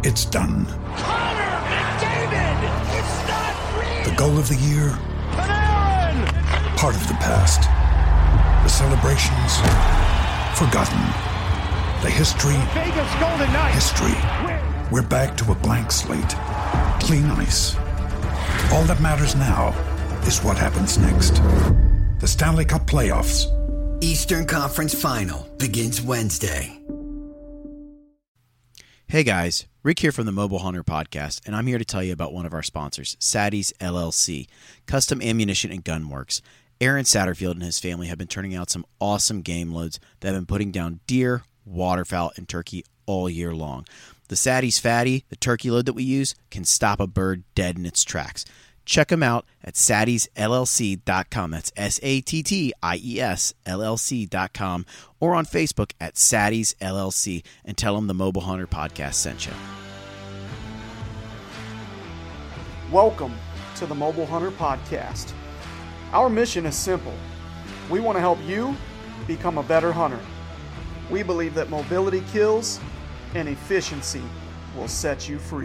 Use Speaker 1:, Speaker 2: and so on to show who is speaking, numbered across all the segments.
Speaker 1: It's done.
Speaker 2: Connor McDavid! It's not real!
Speaker 1: The goal of the year?
Speaker 2: Panarin!
Speaker 1: Part of the past. The celebrations? Forgotten. The history?
Speaker 2: Vegas Golden Knights!
Speaker 1: History. We're back to a blank slate. Clean ice. All that matters now is what happens next. The Stanley Cup playoffs.
Speaker 3: Eastern Conference Final begins Wednesday.
Speaker 4: Hey guys, Rick here from the Mobile Hunter Podcast, and I'm here to tell you about one of our sponsors, Sadie's LLC, Custom Ammunition and Gun Works. Aaron Satterfield and his family have been turning out some awesome game loads that have been putting down deer, waterfowl, and turkey all year long. The Sadie's Fatty, the turkey load that we use, can stop a bird dead in its tracks. Check them out at saddiesllc.com. That's SATTIES LLC.com, or on Facebook at Saddies LLC, and tell them the Mobile Hunter Podcast sent you.
Speaker 5: Welcome to the Mobile Hunter Podcast. Our mission is simple. We want to help you become a better hunter. We believe that mobility kills and efficiency will set you free.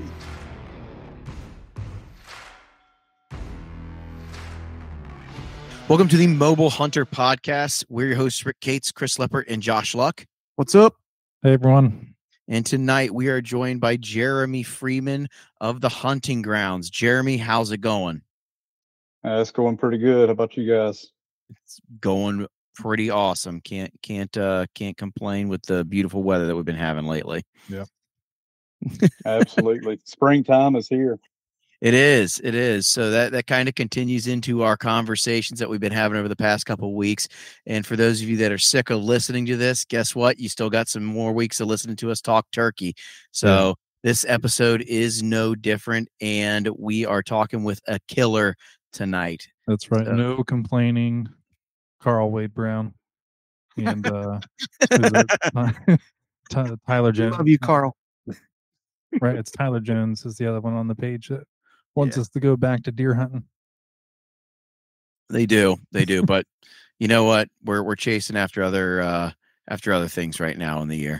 Speaker 4: Welcome to the Mobile Hunter Podcast. We're your hosts, Rick Cates, Chris Leppert, and Josh Luck.
Speaker 5: What's up?
Speaker 6: Hey, everyone.
Speaker 4: And tonight we are joined by Jeremy Freeman of the Hunting Grounds. Jeremy, how's it going?
Speaker 6: It's going pretty good. How about you guys?
Speaker 4: It's going pretty awesome. Can't complain with the beautiful weather that we've been having lately.
Speaker 6: Yeah. Absolutely. Springtime is here.
Speaker 4: It is. So that kind of continues into our conversations that we've been having over the past couple of weeks. And for those of you that are sick of listening to this, guess what? You still got some more weeks of listening to us talk turkey. So This episode is no different, and we are talking with a killer tonight.
Speaker 6: That's right. So, no complaining. Carl Wade Brown and Tyler Jones.
Speaker 5: Love you, Carl.
Speaker 6: Right. It's Tyler Jones is the other one on the page that wants us to go back to deer hunting.
Speaker 4: They do, but you know what? We're chasing after other things right now in the year.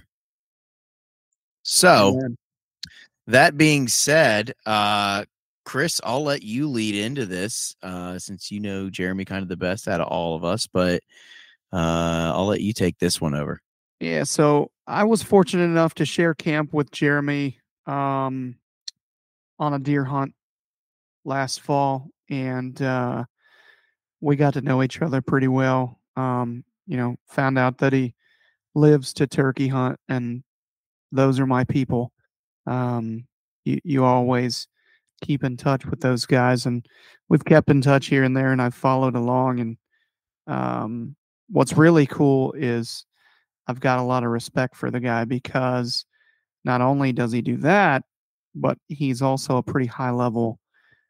Speaker 4: So, that being said, Chris, I'll let you lead into this since you know Jeremy kind of the best out of all of us, but I'll let you take this one over.
Speaker 5: Yeah, so I was fortunate enough to share camp with Jeremy on a deer hunt last fall, and we got to know each other pretty well. Found out that he lives to turkey hunt, and those are my people. You always keep in touch with those guys, and we've kept in touch here and there, and I've followed along. And what's really cool is I've got a lot of respect for the guy, because not only does he do that, but he's also a pretty high level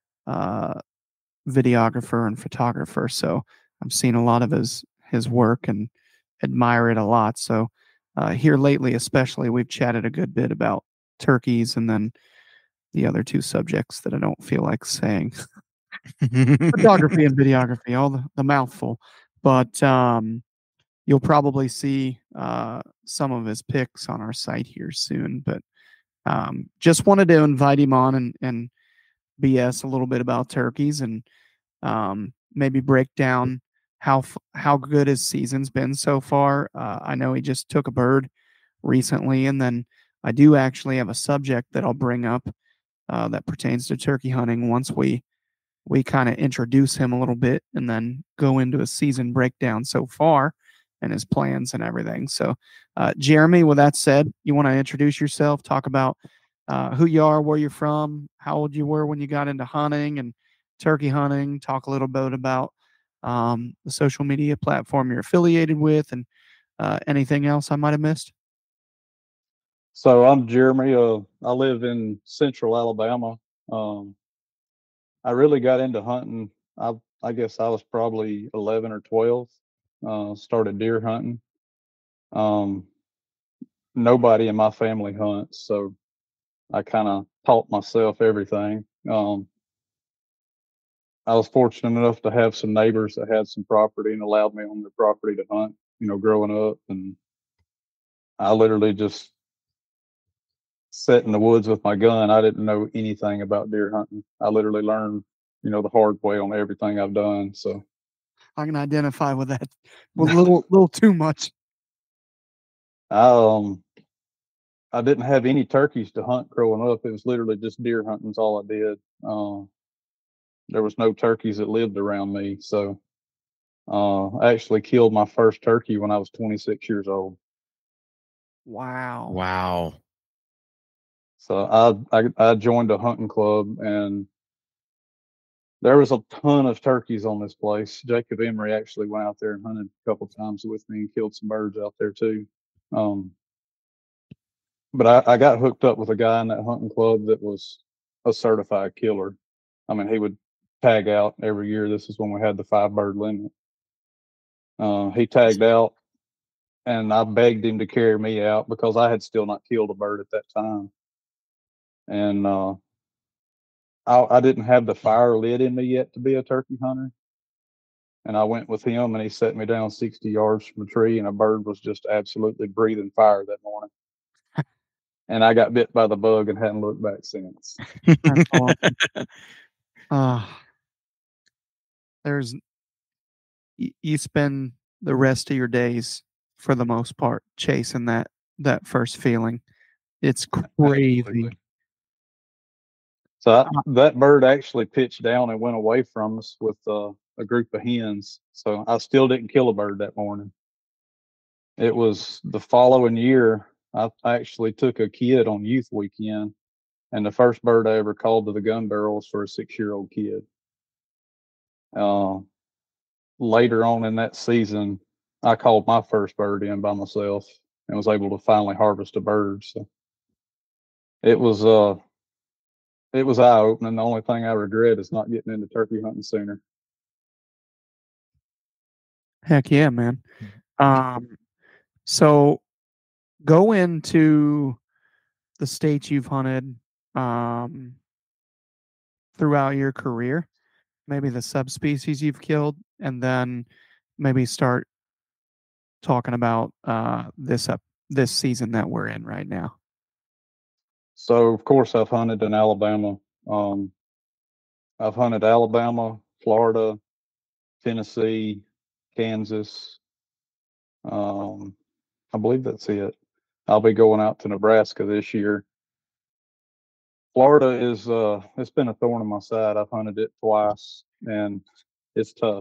Speaker 5: videographer and photographer. So I've seen a lot of his work and admire it a lot. So here lately, especially, we've chatted a good bit about turkeys, and then the other two subjects that I don't feel like saying, photography and videography, all the mouthful. But you'll probably see some of his pics on our site here soon. But just wanted to invite him on and BS a little bit about turkeys, and maybe break down how good his season's been so far. I know he just took a bird recently, and then I do actually have a subject that I'll bring up that pertains to turkey hunting once we kind of introduce him a little bit, and then go into a season breakdown so far and his plans and everything. So, Jeremy, with that said, you want to introduce yourself, talk about who you are, where you're from, how old you were when you got into hunting and turkey hunting, talk a little bit about the social media platform you're affiliated with, and anything else I might have missed.
Speaker 6: So I'm Jeremy. I live in central Alabama. I really got into hunting. I guess I was probably 11 or 12. Started deer hunting. Nobody in my family hunts, so I kind of taught myself everything. I was fortunate enough to have some neighbors that had some property and allowed me on their property to hunt, growing up. And I literally just sat in the woods with my gun, I didn't know anything about deer hunting. I literally learned, the hard way on everything I've done. So
Speaker 5: I can identify with that. Well, little too much.
Speaker 6: I didn't have any turkeys to hunt growing up. It was literally just deer hunting is all I did. There was no turkeys that lived around me. So I actually killed my first turkey when I was 26 years old.
Speaker 5: Wow.
Speaker 4: Wow.
Speaker 6: So I joined a hunting club, and there was a ton of turkeys on this place. Jacob Emery actually went out there and hunted a couple times with me and killed some birds out there too. But I got hooked up with a guy in that hunting club that was a certified killer. I mean, he would tag out every year. This is when we had the 5-bird limit. He tagged out, and I begged him to carry me out because I had still not killed a bird at that time. And I didn't have the fire lit in me yet to be a turkey hunter. And I went with him, and he set me down 60 yards from a tree, and a bird was just absolutely breathing fire that morning. And I got bit by the bug and hadn't looked back since.
Speaker 5: That's awesome. You spend the rest of your days, for the most part, chasing that first feeling. It's crazy.
Speaker 6: Absolutely. So that bird actually pitched down and went away from us with a group of hens. So I still didn't kill a bird that morning. It was the following year. I actually took a kid on youth weekend, and the first bird I ever called to the gun barrel was for a 6-year-old kid. Later on in that season, I called my first bird in by myself and was able to finally harvest a bird. So it was eye-opening. The only thing I regret is not getting into turkey hunting sooner.
Speaker 5: Heck yeah, man. So go into the states you've hunted throughout your career, maybe the subspecies you've killed, and then maybe start talking about this season that we're in right now.
Speaker 6: So of course I've hunted in Alabama. I've hunted Alabama, Florida, Tennessee, Kansas. I believe that's it. I'll be going out to Nebraska this year. Florida is it's been a thorn in my side. I've hunted it twice, and it's tough.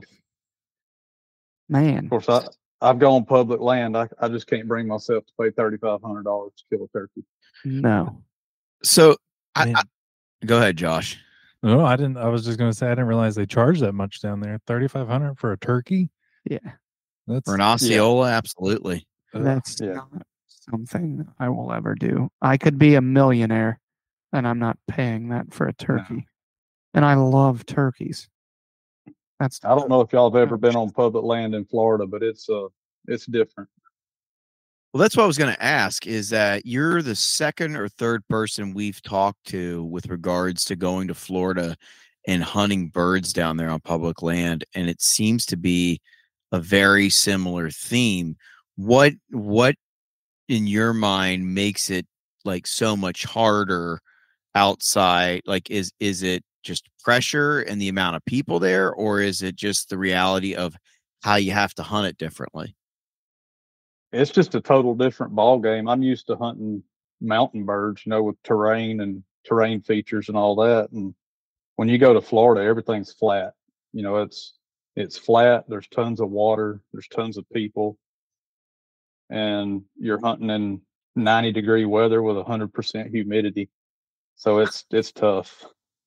Speaker 5: Man.
Speaker 6: Of course, I've gone public land. I just can't bring myself to pay $3,500 to kill a turkey.
Speaker 5: No.
Speaker 4: So go ahead, Josh.
Speaker 7: No, I didn't. I was just going to say I didn't realize they charge that much down there. $3,500 for a turkey.
Speaker 5: Yeah,
Speaker 7: that's
Speaker 4: for an Osceola. Yeah. Absolutely.
Speaker 5: That's not something I will ever do. I could be a millionaire, and I'm not paying that for a turkey. No. And I love turkeys.
Speaker 6: I don't know if y'all have ever been on public land in Florida, but it's different.
Speaker 4: Well, that's what I was going to ask, is that you're the second or third person we've talked to with regards to going to Florida and hunting birds down there on public land. And it seems to be a very similar theme. What in your mind makes it like so much harder outside? Like, is it just pressure and the amount of people there, or is it just the reality of how you have to hunt it differently?
Speaker 6: It's just a total different ball game. I'm used to hunting mountain birds, with terrain and terrain features and all that. And when you go to Florida, everything's flat. It's flat. There's tons of water. There's tons of people. And you're hunting in 90-degree weather with 100% humidity. So it's tough.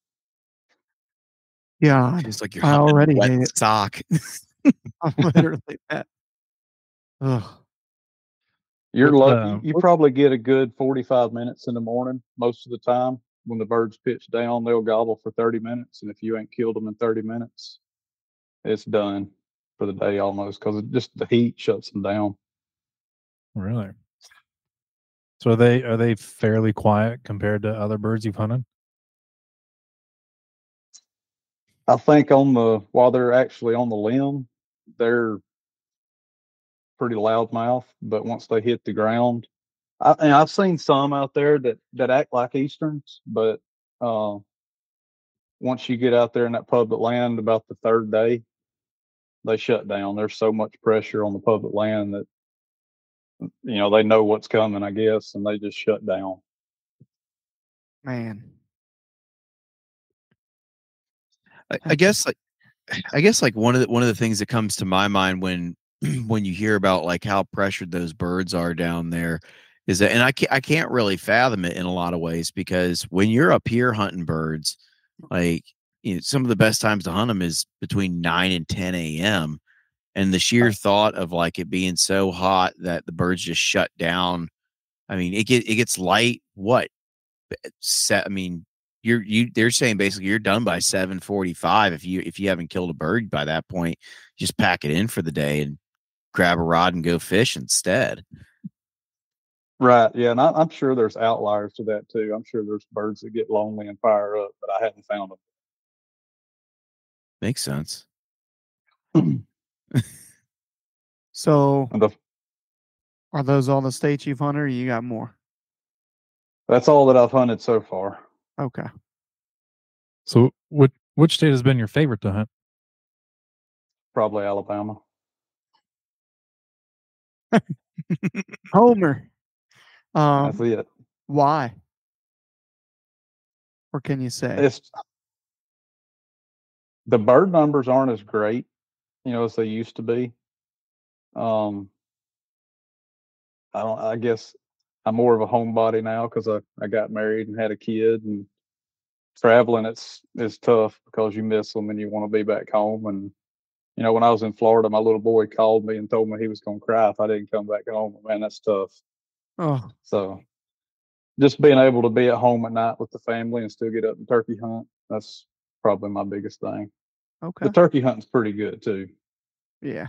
Speaker 5: Yeah.
Speaker 4: It's like you're hunting a wet sock.
Speaker 5: I'm literally that. Ugh.
Speaker 6: You're lucky. You probably get a good 45 minutes in the morning most of the time. When the birds pitch down, they'll gobble for 30 minutes. And if you ain't killed them in 30 minutes, it's done for the day almost, because just the heat shuts them down.
Speaker 7: Really? So are they fairly quiet compared to other birds you've hunted?
Speaker 6: I think while they're actually on the limb, they're pretty loudmouth, but once they hit the ground, And I've seen some out there that act like Easterns, but once you get out there in that public land about the third day, they shut down. There's so much pressure on the public land that they know what's coming, I guess, and they just shut down.
Speaker 5: Man.
Speaker 4: I guess like one of the things that comes to my mind when you hear about like how pressured those birds are down there is that, and I can't really fathom it in a lot of ways, because when you're up here hunting birds, like some of the best times to hunt them is between 9 and 10 a.m. And the sheer thought of like it being so hot that the birds just shut down. I mean, it gets light. What? I mean, they're saying basically you're done by 7:45 if you haven't killed a bird by that point. Just pack it in for the day and grab a rod and go fish instead.
Speaker 6: Right. Yeah, and I'm sure there's outliers to that too. I'm sure there's birds that get lonely and fire up, but I hadn't found them.
Speaker 4: Makes sense.
Speaker 5: So, are those all the states you've hunted, or you got more?
Speaker 6: That's all that I've hunted so far.
Speaker 5: Okay.
Speaker 7: So, which state has been your favorite to hunt?
Speaker 6: Probably Alabama.
Speaker 5: Homer.
Speaker 6: That's it.
Speaker 5: Why? Or can you say?
Speaker 6: It's the bird numbers aren't as great, as they used to be. I guess I'm more of a homebody now because I got married and had a kid, and traveling is tough because you miss them and you want to be back home. And when I was in Florida, my little boy called me and told me he was going to cry if I didn't come back home. Man, that's tough.
Speaker 5: Oh,
Speaker 6: so just being able to be at home at night with the family and still get up and turkey hunt, that's probably my biggest thing.
Speaker 5: okay.
Speaker 6: The turkey hunting's pretty good too.
Speaker 5: Yeah.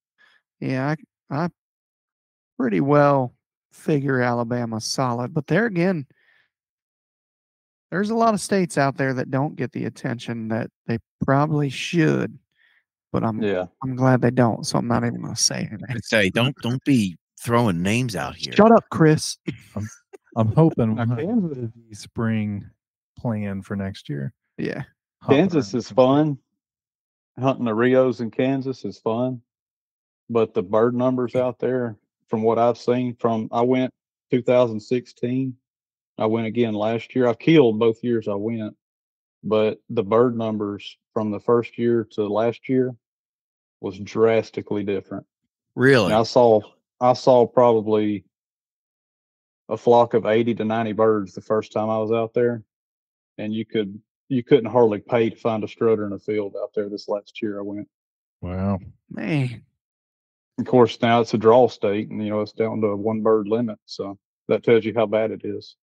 Speaker 5: I pretty well figure Alabama solid, but there again, there's a lot of states out there that don't get the attention that they probably should. But I'm glad they don't, so I'm not even going to say anything.
Speaker 4: I'd say don't be throwing names out here.
Speaker 5: Shut up, Chris.
Speaker 7: I'm hoping we'll have the spring plan for next year.
Speaker 5: Yeah.
Speaker 6: Kansas is fun. Hunting the Rios in Kansas is fun. But the bird numbers out there, from what I've seen, I went 2016. I went again last year. I've killed both years I went. But the bird numbers from the first year to last year was drastically different.
Speaker 4: Really?
Speaker 6: And I saw probably a flock of 80 to 90 birds the first time I was out there, and you couldn't hardly pay to find a strutter in a field out there this last year I went.
Speaker 7: Wow.
Speaker 5: Man.
Speaker 6: Of course, now it's a draw state, and it's down to a one bird limit, so that tells you how bad it is.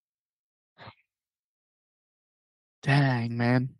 Speaker 5: Dang, man.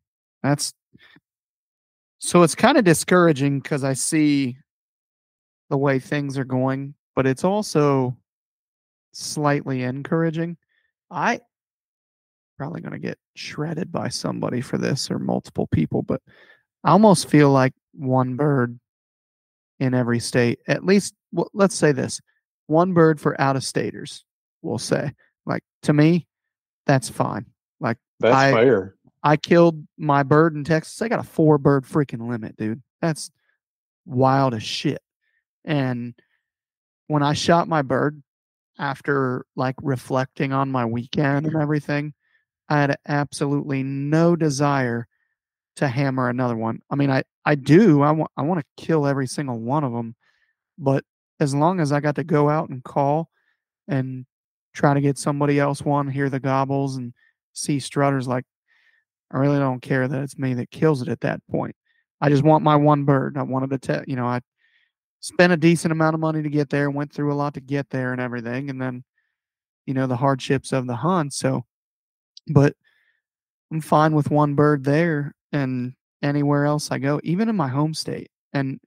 Speaker 5: So it's kind of discouraging because I see the way things are going, but it's also slightly encouraging. I probably going to get shredded by somebody for this, or multiple people, but I almost feel like one bird in every state, at least, well, let's say this, one bird for out-of-staters, we'll say. Like, to me, that's fine. Like,
Speaker 6: that's fair.
Speaker 5: I killed my bird in Texas. I got a 4-bird freaking limit, dude. That's wild as shit. And when I shot my bird, after like reflecting on my weekend and everything, I had absolutely no desire to hammer another one. I mean, I do. I want to kill every single one of them, but as long as I got to go out and call and try to get somebody else one, hear the gobbles and see strutters, like, I really don't care that it's me that kills it at that point. I just want my one bird. I wanted to I spent a decent amount of money to get there, went through a lot to get there and everything, and then the hardships of the hunt. So, but I'm fine with one bird there, and anywhere else I go, even in my home state. And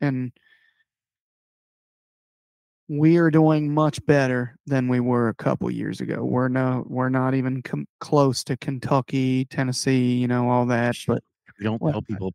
Speaker 5: we are doing much better than we were a couple years ago. We're not even close to Kentucky, Tennessee, all that. But
Speaker 4: we don't tell people.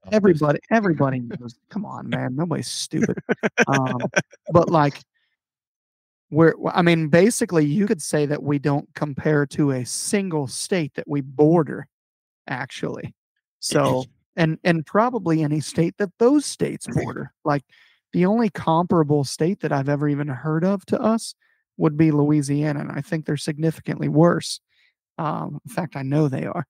Speaker 5: Everybody knows. Come on, man. Nobody's stupid. But like, I mean, basically, you could say that we don't compare to a single state that we border, actually. So, and probably any state that those states border. Like, the only comparable state that I've ever even heard of to us would be Louisiana, and I think they're significantly worse. In fact, I know they are.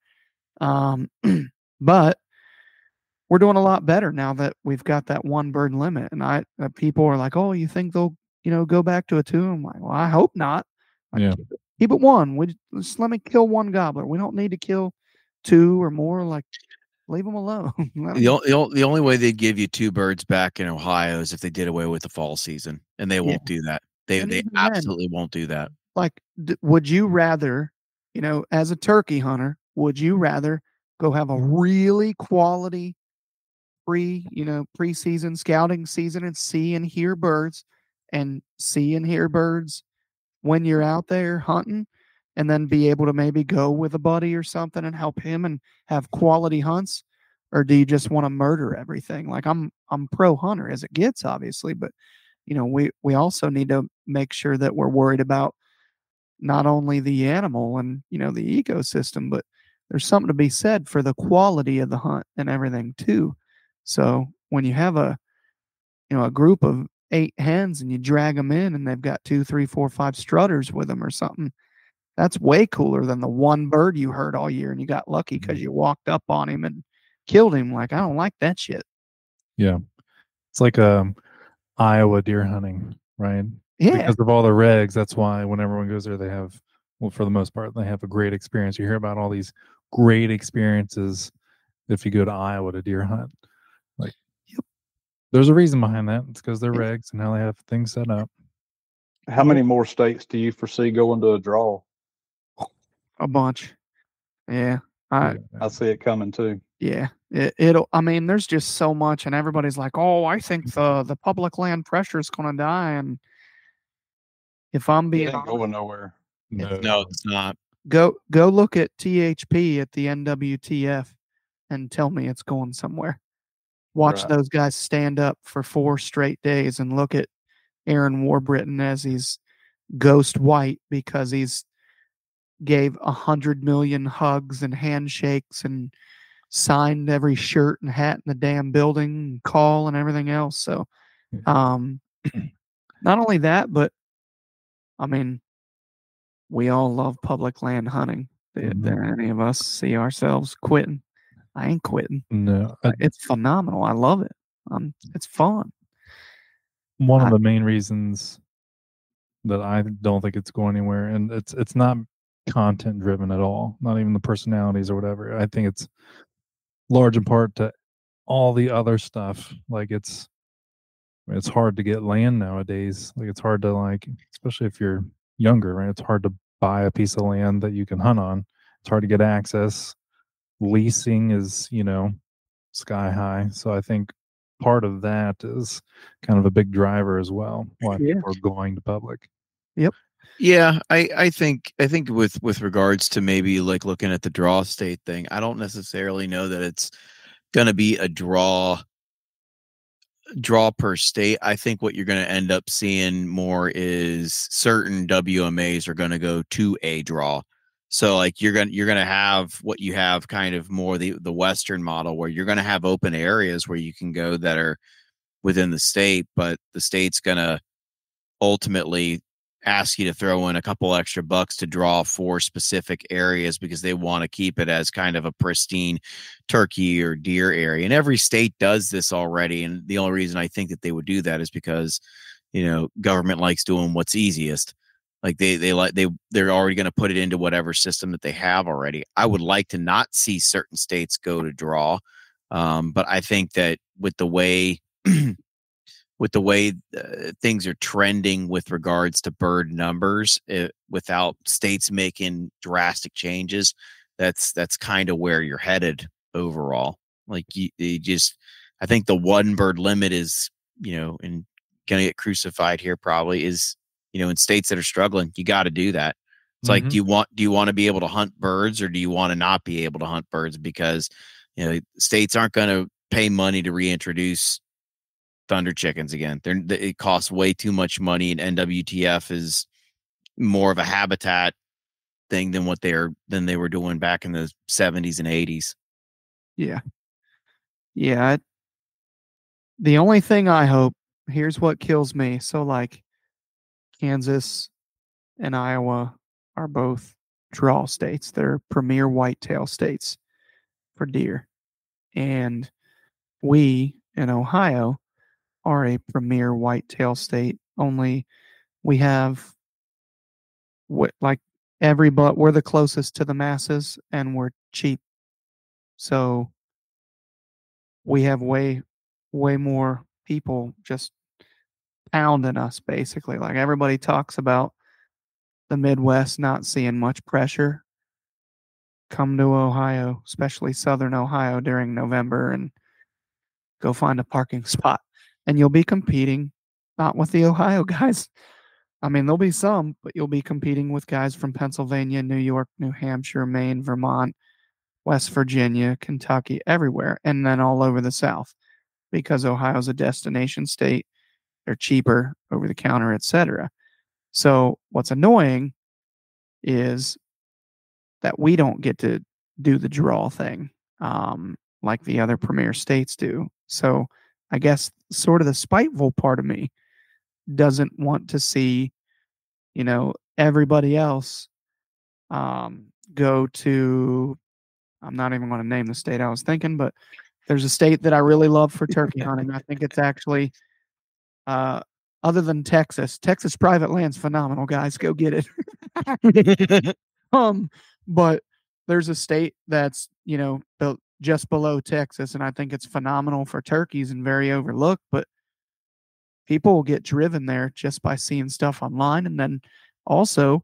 Speaker 5: But we're doing a lot better now that we've got that one bird limit. And people are like, "Oh, you think they'll, go back to a two?" I'm like, "Well, I hope not. Like,
Speaker 7: Yeah.
Speaker 5: keep it one. Just let me kill one gobbler. We don't need to kill two or more. Like, leave them alone."
Speaker 4: The only way they'd give you two birds back in Ohio is if they did away with the fall season, and they won't do that. They
Speaker 5: even
Speaker 4: absolutely won't do that.
Speaker 5: Like, would you rather, as a turkey hunter, would you rather go have a really quality preseason scouting season and see and hear birds when you're out there hunting, and then be able to maybe go with a buddy or something and help him and have quality hunts? Or do you just want to murder everything? Like, I'm pro hunter as it gets, obviously, but we also need to make sure that we're worried about not only the animal and the ecosystem, but there's something to be said for the quality of the hunt and everything too. So when you have a group of 8 hens and you drag them in and they've got 2, 3, 4, 5 strutters with them or something, that's way cooler than the one bird you heard all year and you got lucky because you walked up on him and killed him. Like, I don't like that shit.
Speaker 7: Yeah. It's like Iowa deer hunting, right?
Speaker 5: Yeah.
Speaker 7: Because of all the regs, that's why when everyone goes there, they have, well, for the most part, they have a great experience. You hear about all these great experiences if you go to Iowa to deer hunt. Like, there's a reason behind that. It's because they're regs and how they have things set up.
Speaker 6: How many more states do you foresee going to a draw?
Speaker 5: A bunch. Yeah.
Speaker 6: I see it coming too.
Speaker 5: Yeah. I mean, there's just so much, and everybody's like, "Oh, I think the public land pressure is going to die." And if I'm being
Speaker 6: it ain't going nowhere.
Speaker 4: No, it's not.
Speaker 5: Go look at THP at the NWTF and tell me it's going somewhere. Watch those guys stand up for 4 straight days and look at Aaron Warbriton as he's ghost white because he's gave 100 million hugs and handshakes and signed every shirt and hat in the damn building and call and everything else. So, not only that, but I mean, we all love public land hunting. Did any of us see ourselves quitting? I ain't quitting.
Speaker 7: No.
Speaker 5: It's phenomenal. I love it. It's fun.
Speaker 7: One of the main reasons that I don't think it's going anywhere, and it's not content driven at all, not even the personalities or whatever. I think it's large in part to all the other stuff. Like, it's hard to get land nowadays. Like, it's hard to, especially if you're younger, right? It's hard to buy a piece of land that you can hunt on. It's hard to get access. Leasing is, sky high. So I think part of that is kind of a big driver as well, why people are going to public.
Speaker 5: Yep.
Speaker 4: Yeah, I think with regards to maybe looking at the draw state thing, I don't necessarily know that it's going to be a draw per state. I think what you're going to end up seeing more is certain WMAs are going to go to a draw. So you're going to have what you have kind of more the Western model where you're going to have open areas where you can go that are within the state, but the state's going to ultimately ask you to throw in a couple extra bucks to draw for specific areas because they want to keep it as kind of a pristine turkey or deer area. And every state does this already. And the only reason I think that they would do that is because, government likes doing what's easiest. Like they're already going to put it into whatever system that they have already. I would like to not see certain states go to draw. But I think that with the way things are trending with regards to bird numbers, without states making drastic changes, that's kind of where you're headed overall. I think the one bird limit is, and going to get crucified here probably is, in states that are struggling, you got to do that. It's like, do you want to be able to hunt birds or do you want to not be able to hunt birds? Because, states aren't going to pay money to reintroduce Thunder Chickens again. It costs way too much money, and NWTF is more of a habitat thing than they were doing back in the 70s and 80s.
Speaker 5: Yeah. Yeah. The only thing I hope, here's what kills me. So, like, Kansas and Iowa are both draw states. They're premier whitetail states for deer. And we in Ohio are a premier whitetail state. Only we have like we're the closest to the masses and we're cheap. So we have way more people just pounding us, basically. Like, everybody talks about the Midwest not seeing much pressure. Come to Ohio, especially Southern Ohio, during November and go find a parking spot. And you'll be competing not with the Ohio guys. I mean, there'll be some, but you'll be competing with guys from Pennsylvania, New York, New Hampshire, Maine, Vermont, West Virginia, Kentucky, everywhere, and then all over the South, because Ohio's a destination state. They're cheaper, over the counter, etc. So what's annoying is that we don't get to do the draw thing like the other premier states do. So I guess sort of the spiteful part of me doesn't want to see, everybody else go to, I'm not even going to name the state I was thinking, but there's a state that I really love for turkey hunting. I think it's actually, other than Texas private land's phenomenal, guys. Go get it. But there's a state that's, just below Texas, and I think it's phenomenal for turkeys and very overlooked, but people will get driven there just by seeing stuff online. And then also,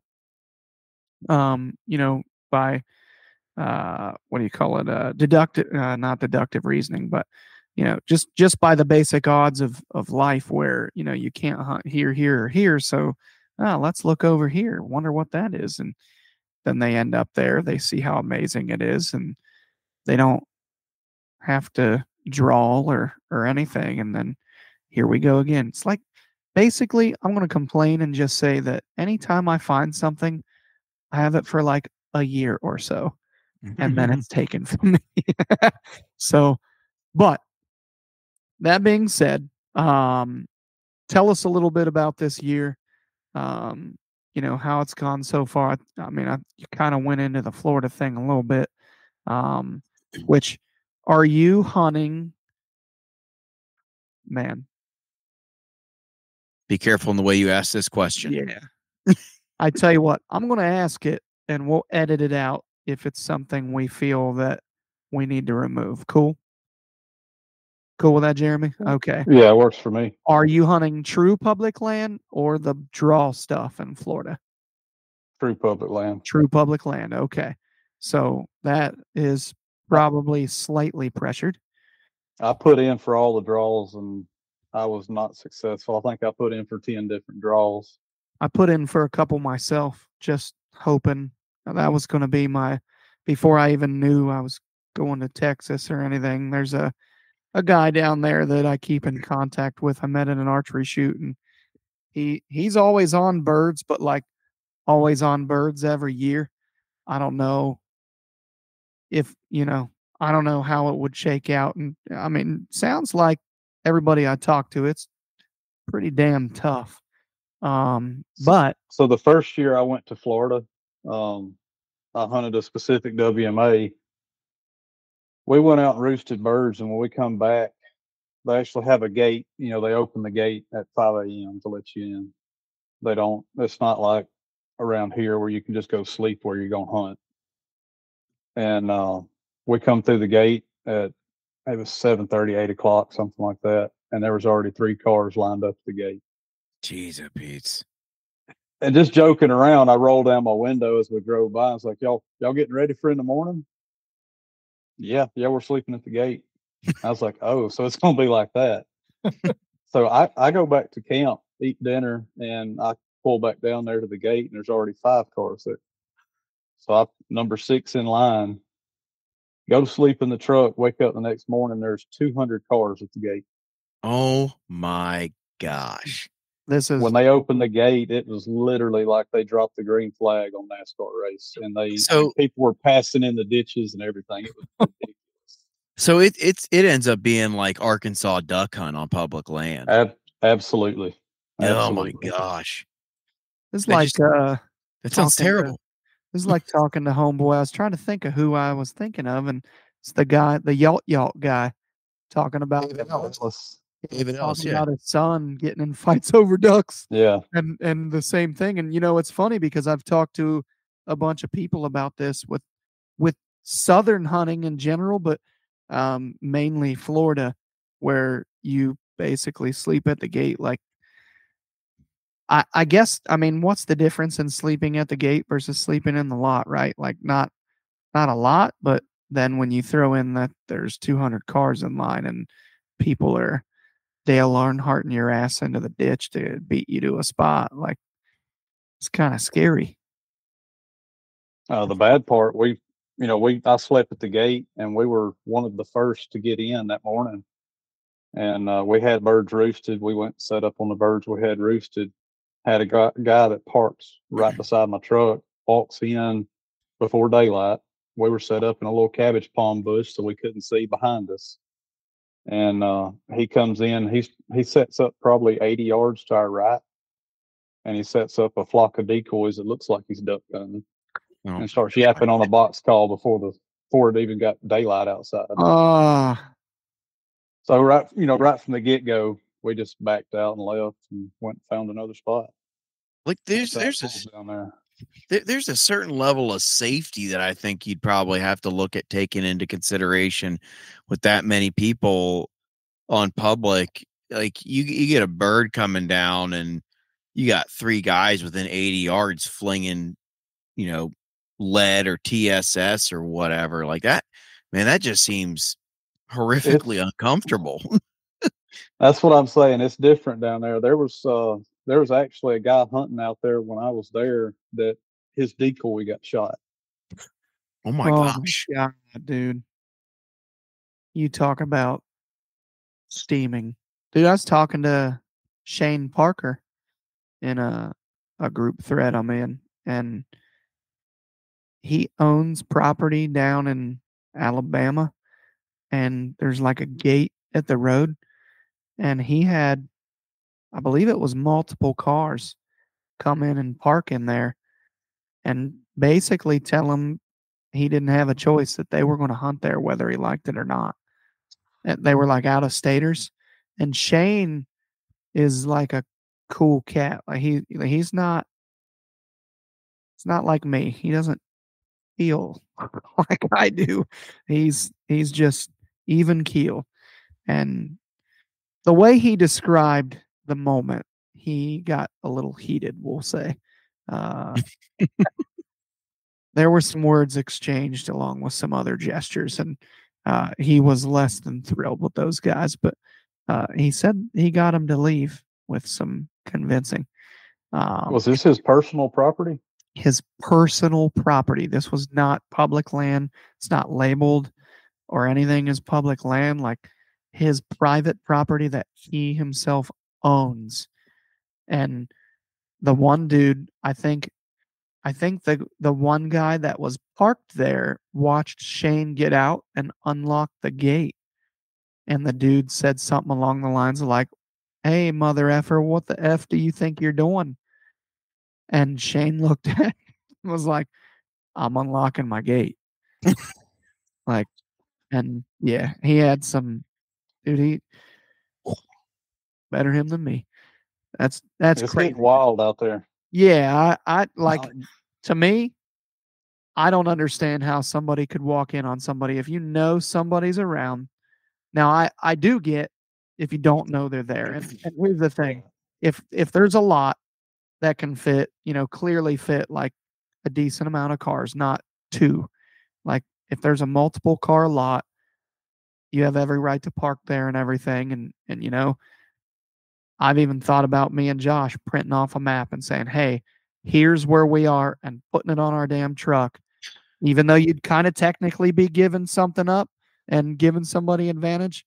Speaker 5: by, what do you call it? Deductive, not deductive reasoning, but, just by the basic odds of life, where, you can't hunt here, or here. So, let's look over here. Wonder what that is. And then they end up there. They see how amazing it is, and they don't have to draw or anything. And then here we go again. It's like, basically, I'm going to complain and just say that anytime I find something, I have it for like a year or so, and then it's taken from me. So, but that being said, tell us a little bit about this year. How it's gone so far. I mean, you kind of went into the Florida thing a little bit. Which, are you hunting? Man,
Speaker 4: be careful in the way you ask this question.
Speaker 5: Yeah. I tell you what, I'm going to ask it, and we'll edit it out if it's something we feel that we need to remove. Cool? Cool with that, Jeremy? Okay.
Speaker 6: Yeah, it works for me.
Speaker 5: Are you hunting true public land or the draw stuff in Florida?
Speaker 6: True public land.
Speaker 5: True public land. Okay. So that is probably slightly pressured.
Speaker 6: I put in for all the draws and I was not successful. I think I put in for 10 different draws.
Speaker 5: I put in for a couple myself, just hoping that was going to be before I even knew I was going to Texas or anything. There's a guy down there that I keep in contact with. I met at an archery shoot, and he's always on birds, but like always on birds every year. I don't know if, I don't know how it would shake out. And I mean, sounds like everybody I talk to, it's pretty damn tough. But
Speaker 6: so the first year I went to Florida, I hunted a specific WMA. We went out and roosted birds, and when we come back, they actually have a gate. They open the gate at 5 a.m. to let you in. They don't. It's not like around here where you can just go sleep where you're going to hunt. And we come through the gate at, it was 7:30, 8 o'clock, something like that, and there was already 3 cars lined up at the gate.
Speaker 4: Jeez, Pete.
Speaker 6: And just joking around, I rolled down my window as we drove by. I was like, y'all getting ready for in the morning? Yeah, we're sleeping at the gate. I was like, oh, so it's going to be like that. So I go back to camp, eat dinner, and I pull back down there to the gate, and there's already 5 cars there. So I number 6 in line, go to sleep in the truck, wake up the next morning, there's 200 cars at the gate.
Speaker 4: Oh my gosh.
Speaker 5: This is
Speaker 6: When they opened the gate, it was literally like they dropped the green flag on NASCAR race, and people were passing in the ditches and everything. It was ridiculous.
Speaker 4: So it ends up being like Arkansas duck hunt on public land.
Speaker 6: Absolutely.
Speaker 4: Oh my gosh.
Speaker 5: it's
Speaker 4: That
Speaker 5: like
Speaker 4: just- That sounds terrible.
Speaker 5: This is like talking to homeboy. I was trying to think of who I was thinking of, and it's the guy, the Yalt guy, talking about
Speaker 4: David Ellis,
Speaker 5: talking
Speaker 4: yeah.
Speaker 5: about his son getting in fights over ducks.
Speaker 6: Yeah.
Speaker 5: And the same thing. And it's funny because I've talked to a bunch of people about this with southern hunting in general, but mainly Florida, where you basically sleep at the gate. Like, I guess, I mean, what's the difference in sleeping at the gate versus sleeping in the lot, right? Like, not a lot, but then when you throw in that there's 200 cars in line and people are Dale Earnhardting your ass into the ditch to beat you to a spot, like, it's kind of scary.
Speaker 6: The bad part, I slept at the gate, and we were one of the first to get in that morning. And we had birds roosted. We went and set up on the birds we had roosted. Had a guy that parks right beside my truck, walks in before daylight. We were set up in a little cabbage palm bush, so we couldn't see behind us. And he comes in. He sets up probably 80 yards to our right, and he sets up a flock of decoys. It looks like he's duck hunting, and starts yapping on a box call before it even got daylight outside. So right from the get go, we just backed out and left and went and found another spot.
Speaker 4: Like there's a certain level of safety that I think you'd probably have to look at taking into consideration with that many people on public. Like you get a bird coming down and you got 3 guys within 80 yards flinging, lead or TSS or whatever like that. Man, that just seems horrifically uncomfortable.
Speaker 6: That's what I'm saying. It's different down there. There was actually a guy hunting out there when I was there that his decoy got shot.
Speaker 4: Oh my gosh.
Speaker 5: Yeah, dude. You talk about steaming. Dude, I was talking to Shane Parker in a group thread I'm in, and he owns property down in Alabama, and there's like a gate at the road, and he had, I believe it was multiple cars come in and park in there and basically tell him he didn't have a choice, that they were going to hunt there whether he liked it or not. And they were like out of staters. And Shane is like a cool cat. Like he's not, it's not like me. He doesn't feel like I do. He's just even keel. And the way he described the moment, he got a little heated, we'll say. There were some words exchanged along with some other gestures, and he was less than thrilled with those guys. But he said he got him to leave with some convincing.
Speaker 6: Was this his personal property?
Speaker 5: His personal property. This was not public land. It's not labeled or anything as public land. Like his private property that he himself owns. And the one dude, I think the one guy that was parked there watched Shane get out and unlock the gate. And the dude said something along the lines of like, "Hey, mother effer, what the F do you think you're doing?" And Shane looked at him and was like, "I'm unlocking my gate." Like, and yeah, he had some, dude, he better him than me. That's
Speaker 6: It's
Speaker 5: crazy.
Speaker 6: getting wild out there.
Speaker 5: Yeah, I like, to me, I don't understand how somebody could walk in on somebody if you know somebody's around. Now, I do get if you don't know they're there. And here's the thing. If there's a lot that can fit, clearly fit like a decent amount of cars, not 2. Like if there's a multiple car lot, you have every right to park there and everything. And I've even thought about me and Josh printing off a map and saying, "Hey, here's where we are," and putting it on our damn truck, even though you'd kind of technically be giving something up and giving somebody advantage.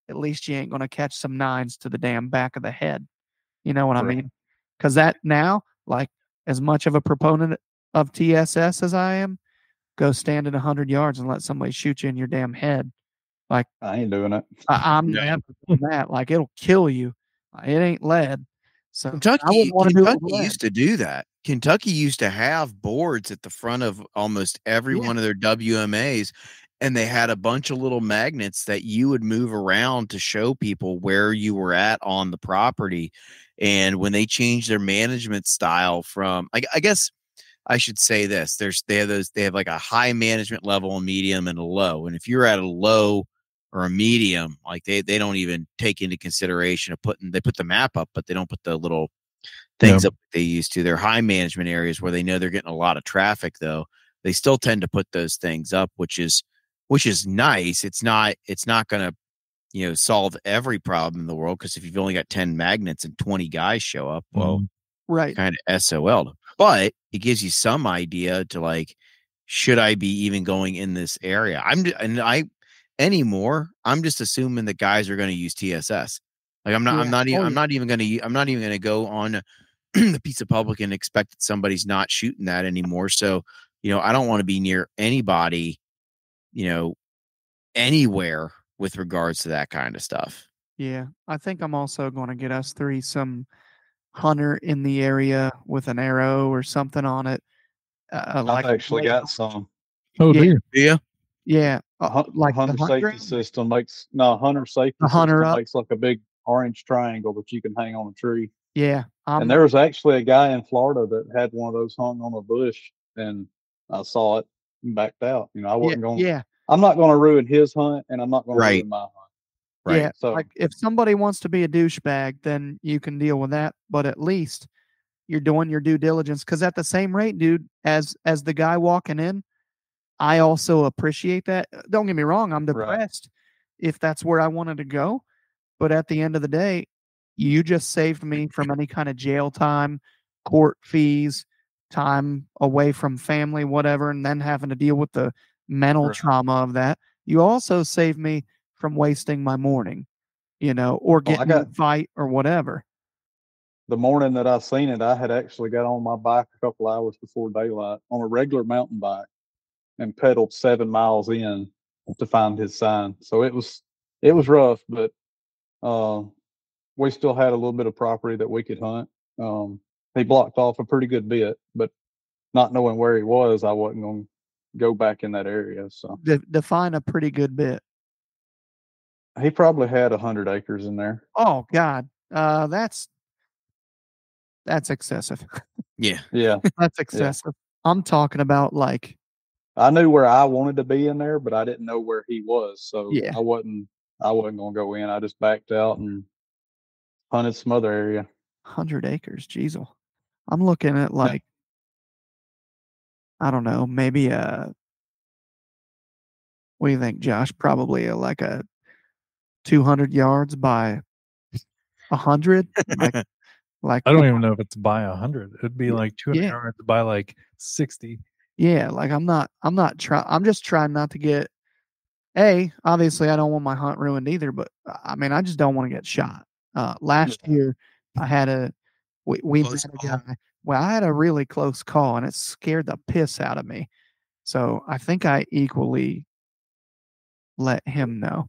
Speaker 5: at least you ain't going to catch some 9s to the damn back of the head. You know what I
Speaker 6: Right.
Speaker 5: mean? Because that now, like, as much of a proponent of TSS as I am, go stand at 100 yards and let somebody shoot you in your damn head.
Speaker 6: I ain't doing it.
Speaker 5: I'm
Speaker 4: No.
Speaker 5: never doing that. Like, it'll kill you. It ain't lead. So I
Speaker 4: Kentucky,
Speaker 5: wouldn't want to do it with
Speaker 4: Kentucky
Speaker 5: lead.
Speaker 4: used to do that. Kentucky used to have boards at the front of almost every
Speaker 5: Yeah.
Speaker 4: one of their WMAs, and they had a bunch of little magnets that you would move around to show people where you were at on the property. And when they changed their management style from, I guess I should say this, they have like a high management level, a medium, and a low. And if you're at a low or a medium, like they don't even take into consideration of they put the map up, but they don't put the little things up they used to. Their high management areas where they know they're getting a lot of traffic, though, they still tend to put those things up, which is nice. It's not going to, solve every problem in the world, because if you've only got 10 magnets and 20 guys show up, well,
Speaker 5: Right.
Speaker 4: kind of SOL. But it gives you some idea to, like, should I be even going in this area? I'm just assuming that guys are going to use TSS. Like, I'm not even going to go on the piece of public and expect that somebody's not shooting that anymore. So, I don't want to be near anybody, anywhere with regards to that kind of stuff.
Speaker 5: Yeah. I think I'm also going to get us 3 some hunter in the area with an arrow or something on it.
Speaker 6: I've
Speaker 5: Like
Speaker 6: actually got some.
Speaker 7: Oh,
Speaker 5: Yeah.
Speaker 7: dear.
Speaker 4: Yeah.
Speaker 5: Yeah. Like
Speaker 6: Hunter
Speaker 5: the hunt
Speaker 6: safety
Speaker 5: ground?
Speaker 6: system Hunter safety
Speaker 5: The hunter
Speaker 6: system
Speaker 5: up?
Speaker 6: makes like a big orange triangle that you can hang on a tree.
Speaker 5: Yeah.
Speaker 6: And there was actually a guy in Florida that had one of those hung on a bush, and I saw it and backed out. I wasn't going.
Speaker 5: Yeah.
Speaker 6: I'm not going to ruin his hunt, and I'm not going to
Speaker 4: Right.
Speaker 6: ruin my hunt.
Speaker 4: Right.
Speaker 5: Yeah.
Speaker 6: So
Speaker 5: Like, if somebody wants to be a douchebag, then you can deal with that. But at least you're doing your due diligence. Because at the same rate, dude, as the guy walking in, I also appreciate that. Don't get me wrong, I'm depressed if that's where I wanted to go. But at the end of the day, you just saved me from any kind of jail time, court fees, time away from family, whatever, and then having to deal with the mental
Speaker 6: Right.
Speaker 5: trauma of that. You also saved me from wasting my morning, or getting in a fight or whatever.
Speaker 6: the morning that I seen it, I had actually got on my bike a couple hours before daylight on a regular mountain bike and pedaled 7 miles in to find his sign. So it was rough, but we still had a little bit of property that we could hunt. He blocked off a pretty good bit, but not knowing where he was, I wasn't going to go back in that area. So
Speaker 5: Define a pretty good bit.
Speaker 6: he probably had 100 acres in there.
Speaker 5: Oh God, that's excessive.
Speaker 4: Yeah.
Speaker 6: Yeah.
Speaker 5: That's excessive. I'm talking about, like,
Speaker 6: I knew where I wanted to be in there, but I didn't know where he was. So
Speaker 5: Yeah.
Speaker 6: I wasn't going to go in. I just backed out and hunted some other area.
Speaker 5: 100 acres. Jeez. I'm looking at, like, I don't know, maybe what do you think, Josh? Probably like a 200 yards by 100. Like
Speaker 7: I don't even know if it's by 100. It'd be like 200
Speaker 5: Yeah.
Speaker 7: yards by like 60.
Speaker 5: Yeah, like I'm just trying not to get, obviously I don't want my hunt ruined either, but I mean, I just don't want to get shot. Last year I had we
Speaker 4: Close
Speaker 5: met a
Speaker 4: call.
Speaker 5: guy. Well, I had a really close call and it scared the piss out of me. So I think I equally let him know.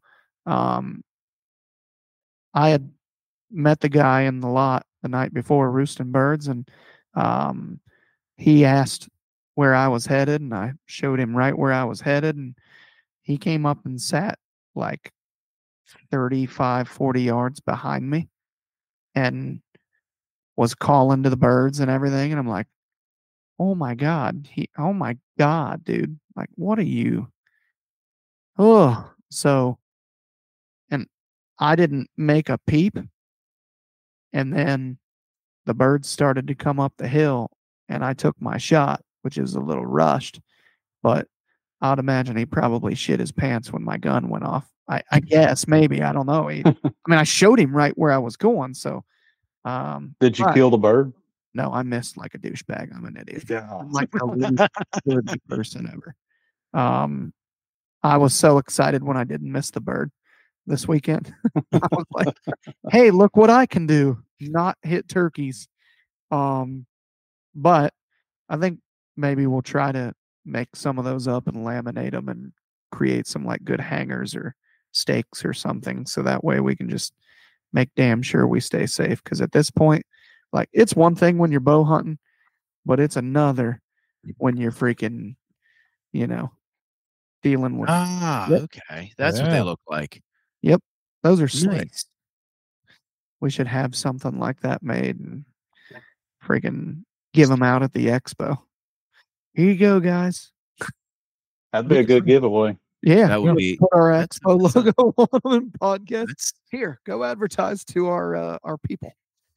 Speaker 5: I had met the guy in the lot the night before roosting birds, and he asked where I was headed, and I showed him right where I was headed, and he came up and sat like 35, 40 yards behind me and was calling to the birds and everything. And I'm like, oh my God, dude. Like, what are you? Oh, so, and I didn't make a peep. And then the birds started to come up the hill and I took my shot, which is a little rushed, but I'd imagine he probably shit his pants when my gun went off. I guess, maybe, I don't know. I mean, I showed him right where I was going. So,
Speaker 6: Did you kill the bird?
Speaker 5: no, I missed like a douchebag. I'm an idiot.
Speaker 6: Yeah.
Speaker 5: I'm like the least worthy person ever. I was so excited when I didn't miss the bird. this weekend. I was like, hey, look what I can do. Not hit turkeys. But I think maybe we'll try to make some of those up and laminate them and create some like good hangers or stakes or something. So that way we can just make damn sure we stay safe. Because at this point, like it's one thing when you're bow hunting, but it's another when you're freaking, dealing with. Yep.
Speaker 4: Okay. That's what they
Speaker 7: Yeah.
Speaker 4: look like.
Speaker 5: Yep. Those are snakes.
Speaker 4: Nice.
Speaker 5: We should have something like that made and freaking give them out at the expo. Here you go, guys.
Speaker 6: That'd be a good giveaway.
Speaker 5: Yeah,
Speaker 4: That would be.
Speaker 5: put our
Speaker 4: that's-
Speaker 5: expo
Speaker 4: that's-
Speaker 5: logo on them in podcast.
Speaker 4: that's-
Speaker 5: Here, go advertise to our people.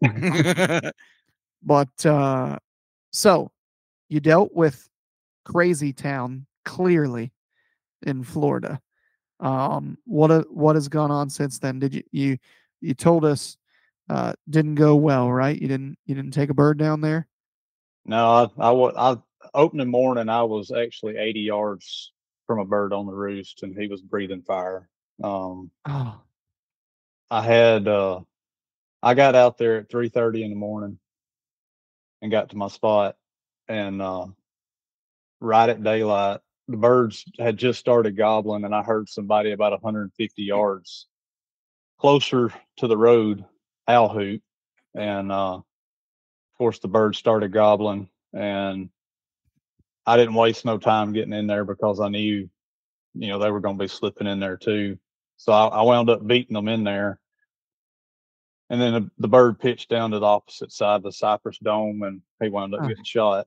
Speaker 5: But so you dealt with Crazy Town clearly in Florida. What has gone on since then? Did you told us didn't go well, right? You didn't take a bird down there?
Speaker 6: No, I opening morning I was actually 80 yards from a bird on the roost, and he was breathing fire.
Speaker 5: Oh,
Speaker 6: I had I got out there at 3:30 in the morning and got to my spot, and right at daylight, the birds had just started gobbling, and I heard somebody about 150 yards closer to the road owl hoot, and of course the birds started gobbling, and I didn't waste no time getting in there because I knew, they were going to be slipping in there too. So I wound up beating them in there. And then the bird pitched down to the opposite side of the Cypress Dome, and he wound up getting shot.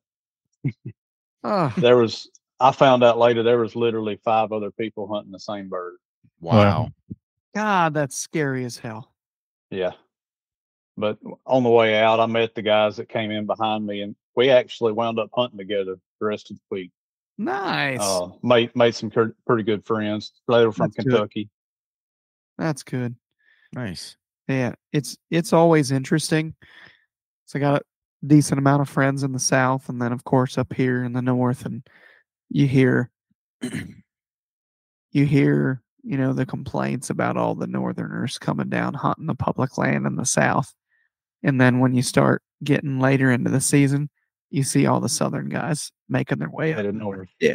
Speaker 5: oh,
Speaker 6: I found out later there was literally 5 other people hunting the same bird.
Speaker 4: Wow.
Speaker 5: God, that's scary as hell.
Speaker 6: Yeah. But on the way out, I met the guys that came in behind me, and we actually wound up hunting together the rest of the week.
Speaker 5: Nice.
Speaker 6: Made some pretty good friends. They were from
Speaker 5: That's good.
Speaker 6: Kentucky.
Speaker 5: That's good.
Speaker 4: Nice.
Speaker 5: Yeah, it's always interesting. So I got a decent amount of friends in the South, and then of course up here in the North, and you hear the complaints about all the Northerners coming down hunting the public land in the South, and then when you start getting later into the season, you see all the Southern guys making their way up.
Speaker 6: Headed north.
Speaker 5: Yeah,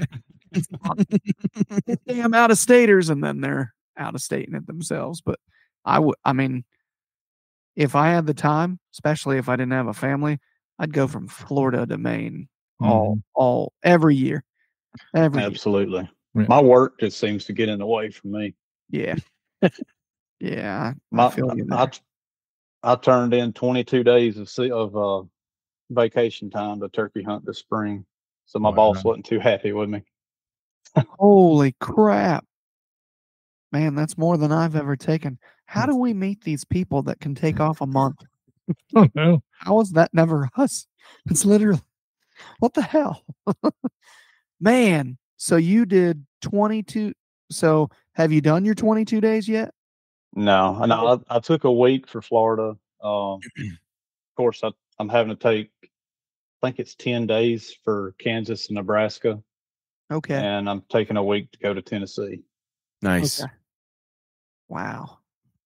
Speaker 5: damn out of staters, and then they're out of stating it themselves. But I mean, if I had the time, especially if I didn't have a family, I'd go from Florida to Maine every year. Every year.
Speaker 6: Absolutely.
Speaker 7: Yeah.
Speaker 6: My work just seems to get in the way for me.
Speaker 5: Yeah. Yeah. I feel you there.
Speaker 6: I turned in 22 days of vacation time to turkey hunt this spring. So my boss wasn't too happy with me.
Speaker 5: Holy crap. Man, that's more than I've ever taken. How do we meet these people that can take off a month?
Speaker 7: Oh, no.
Speaker 5: How is that never us? It's literally, what the hell? Man, so you did 22. So have you done your 22 days yet?
Speaker 6: No. I took a week for Florida. Of course, I'm having to take, I think it's 10 days for Kansas and Nebraska.
Speaker 5: Okay.
Speaker 6: And I'm taking a week to go to Tennessee.
Speaker 4: Nice.
Speaker 5: Okay. Wow.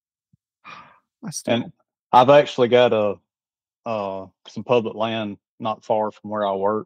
Speaker 6: And I've actually got some public land not far from where I work.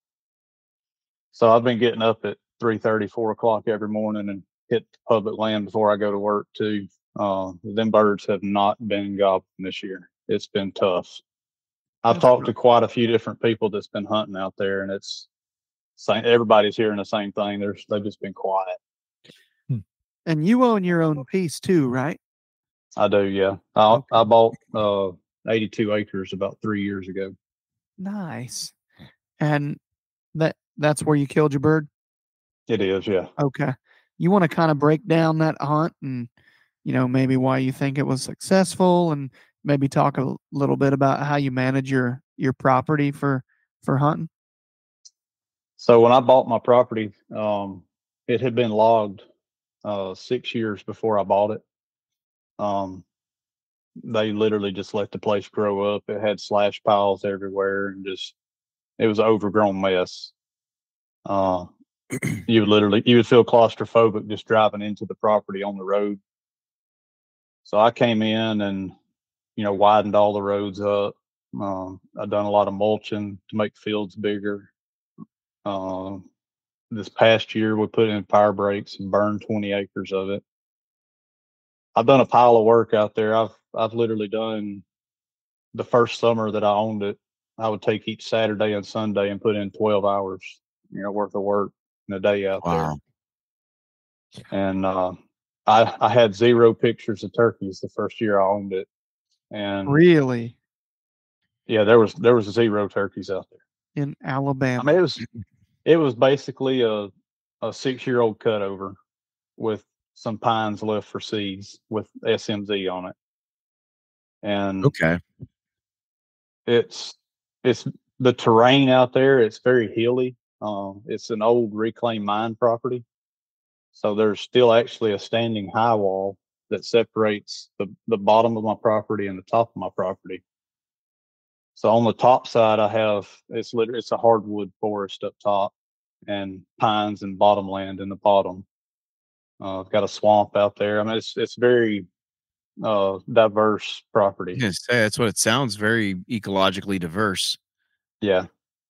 Speaker 6: So I've been getting up at 3:30, 4 o'clock every morning and hit public land before I go to work too. Them birds have not been gobbling this year. It's been tough. I've talked to quite a few different people that's been hunting out there, and it's everybody's hearing the same thing. They've just been quiet.
Speaker 5: And you own your own piece too, right?
Speaker 6: I do, yeah. I bought 82 acres about 3 years ago.
Speaker 5: Nice. And that's where you killed your bird?
Speaker 6: It is, yeah.
Speaker 5: Okay. You want to kind of break down that hunt and, maybe why you think it was successful, and maybe talk a little bit about how you manage your property for hunting?
Speaker 6: So when I bought my property, it had been logged 6 years before I bought it. They literally just let the place grow up. It had slash piles everywhere, and it was an overgrown mess. You would feel claustrophobic just driving into the property on the road. So I came in and, widened all the roads up. I've done a lot of mulching to make fields bigger. This past year, we put in fire breaks and burned 20 acres of it. I've done a pile of work out there. I've literally done the first summer that I owned it. I would take each Saturday and Sunday and put in 12 hours, worth of work in a day out there. And I had 0 pictures of turkeys the first year I owned it. And
Speaker 5: Really?
Speaker 6: Yeah, there was 0 turkeys out there
Speaker 5: In Alabama.
Speaker 6: I mean, it was basically a 6-year-old cutover with some pines left for seeds with SMZ on it. And
Speaker 4: Okay.
Speaker 6: It's the terrain out there. It's very hilly. It's an old reclaimed mine property. So there's still actually a standing high wall that separates the bottom of my property and the top of my property. So on the top side, it's a hardwood forest up top and pines and bottomland in the bottom. I've got a swamp out there. I mean, it's very diverse property.
Speaker 4: Yes, that's what it sounds, very ecologically diverse.
Speaker 6: Yeah.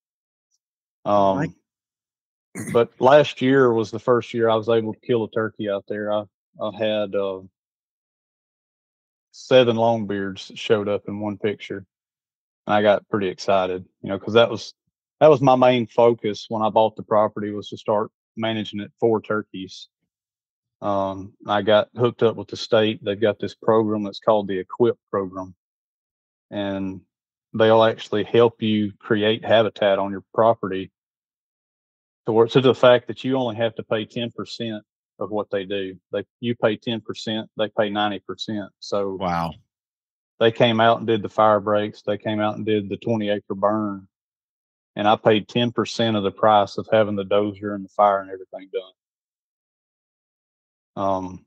Speaker 6: But last year was the first year I was able to kill a turkey out there. I had 7 longbeards that showed up in one picture. And I got pretty excited, because that was my main focus when I bought the property, was to start managing it for turkeys. I got hooked up with the state. They've got this program that's called the EQIP program, and they'll actually help you create habitat on your property to the fact that you only have to pay 10% of what they do. You pay 10%, they pay 90%. So
Speaker 4: wow.
Speaker 6: They came out and did the fire breaks. They came out and did the 20-acre burn. And I paid 10% of the price of having the dozer and the fire and everything done.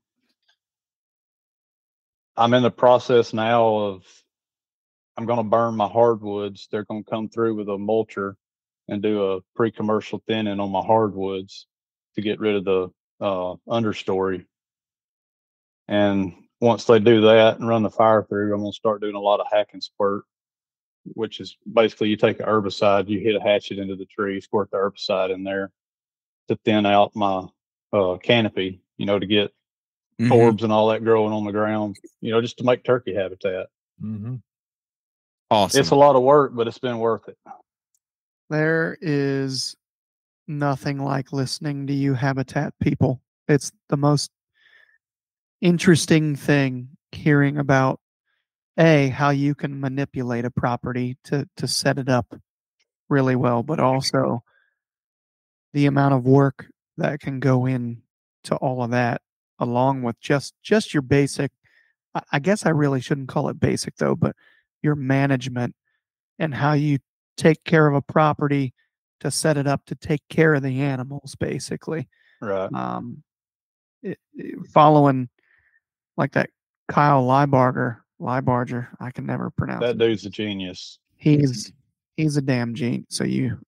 Speaker 6: I'm in the process now of, I'm going to burn my hardwoods. They're going to come through with a mulcher and do a pre-commercial thinning on my hardwoods to get rid of the understory. And once they do that and run the fire through, I'm going to start doing a lot of hack and squirt, which is basically you take a herbicide, you hit a hatchet into the tree, squirt the herbicide in there to thin out my canopy, to get forbs and all that growing on the ground, just to make turkey habitat.
Speaker 7: Mm-hmm.
Speaker 4: Awesome.
Speaker 6: It's a lot of work, but it's been worth it.
Speaker 5: There is nothing like listening to you habitat people. It's the most interesting thing hearing about how you can manipulate a property to set it up really well, but also the amount of work that can go in to all of that, along with just your basic, I guess I really shouldn't call it basic though, but your management and how you take care of a property to set it up to take care of the animals, basically.
Speaker 6: Right.
Speaker 5: Following like that Kyle Leibarger, I can never pronounce
Speaker 6: that
Speaker 5: it.
Speaker 6: Dude's a genius.
Speaker 5: He's a damn genius. So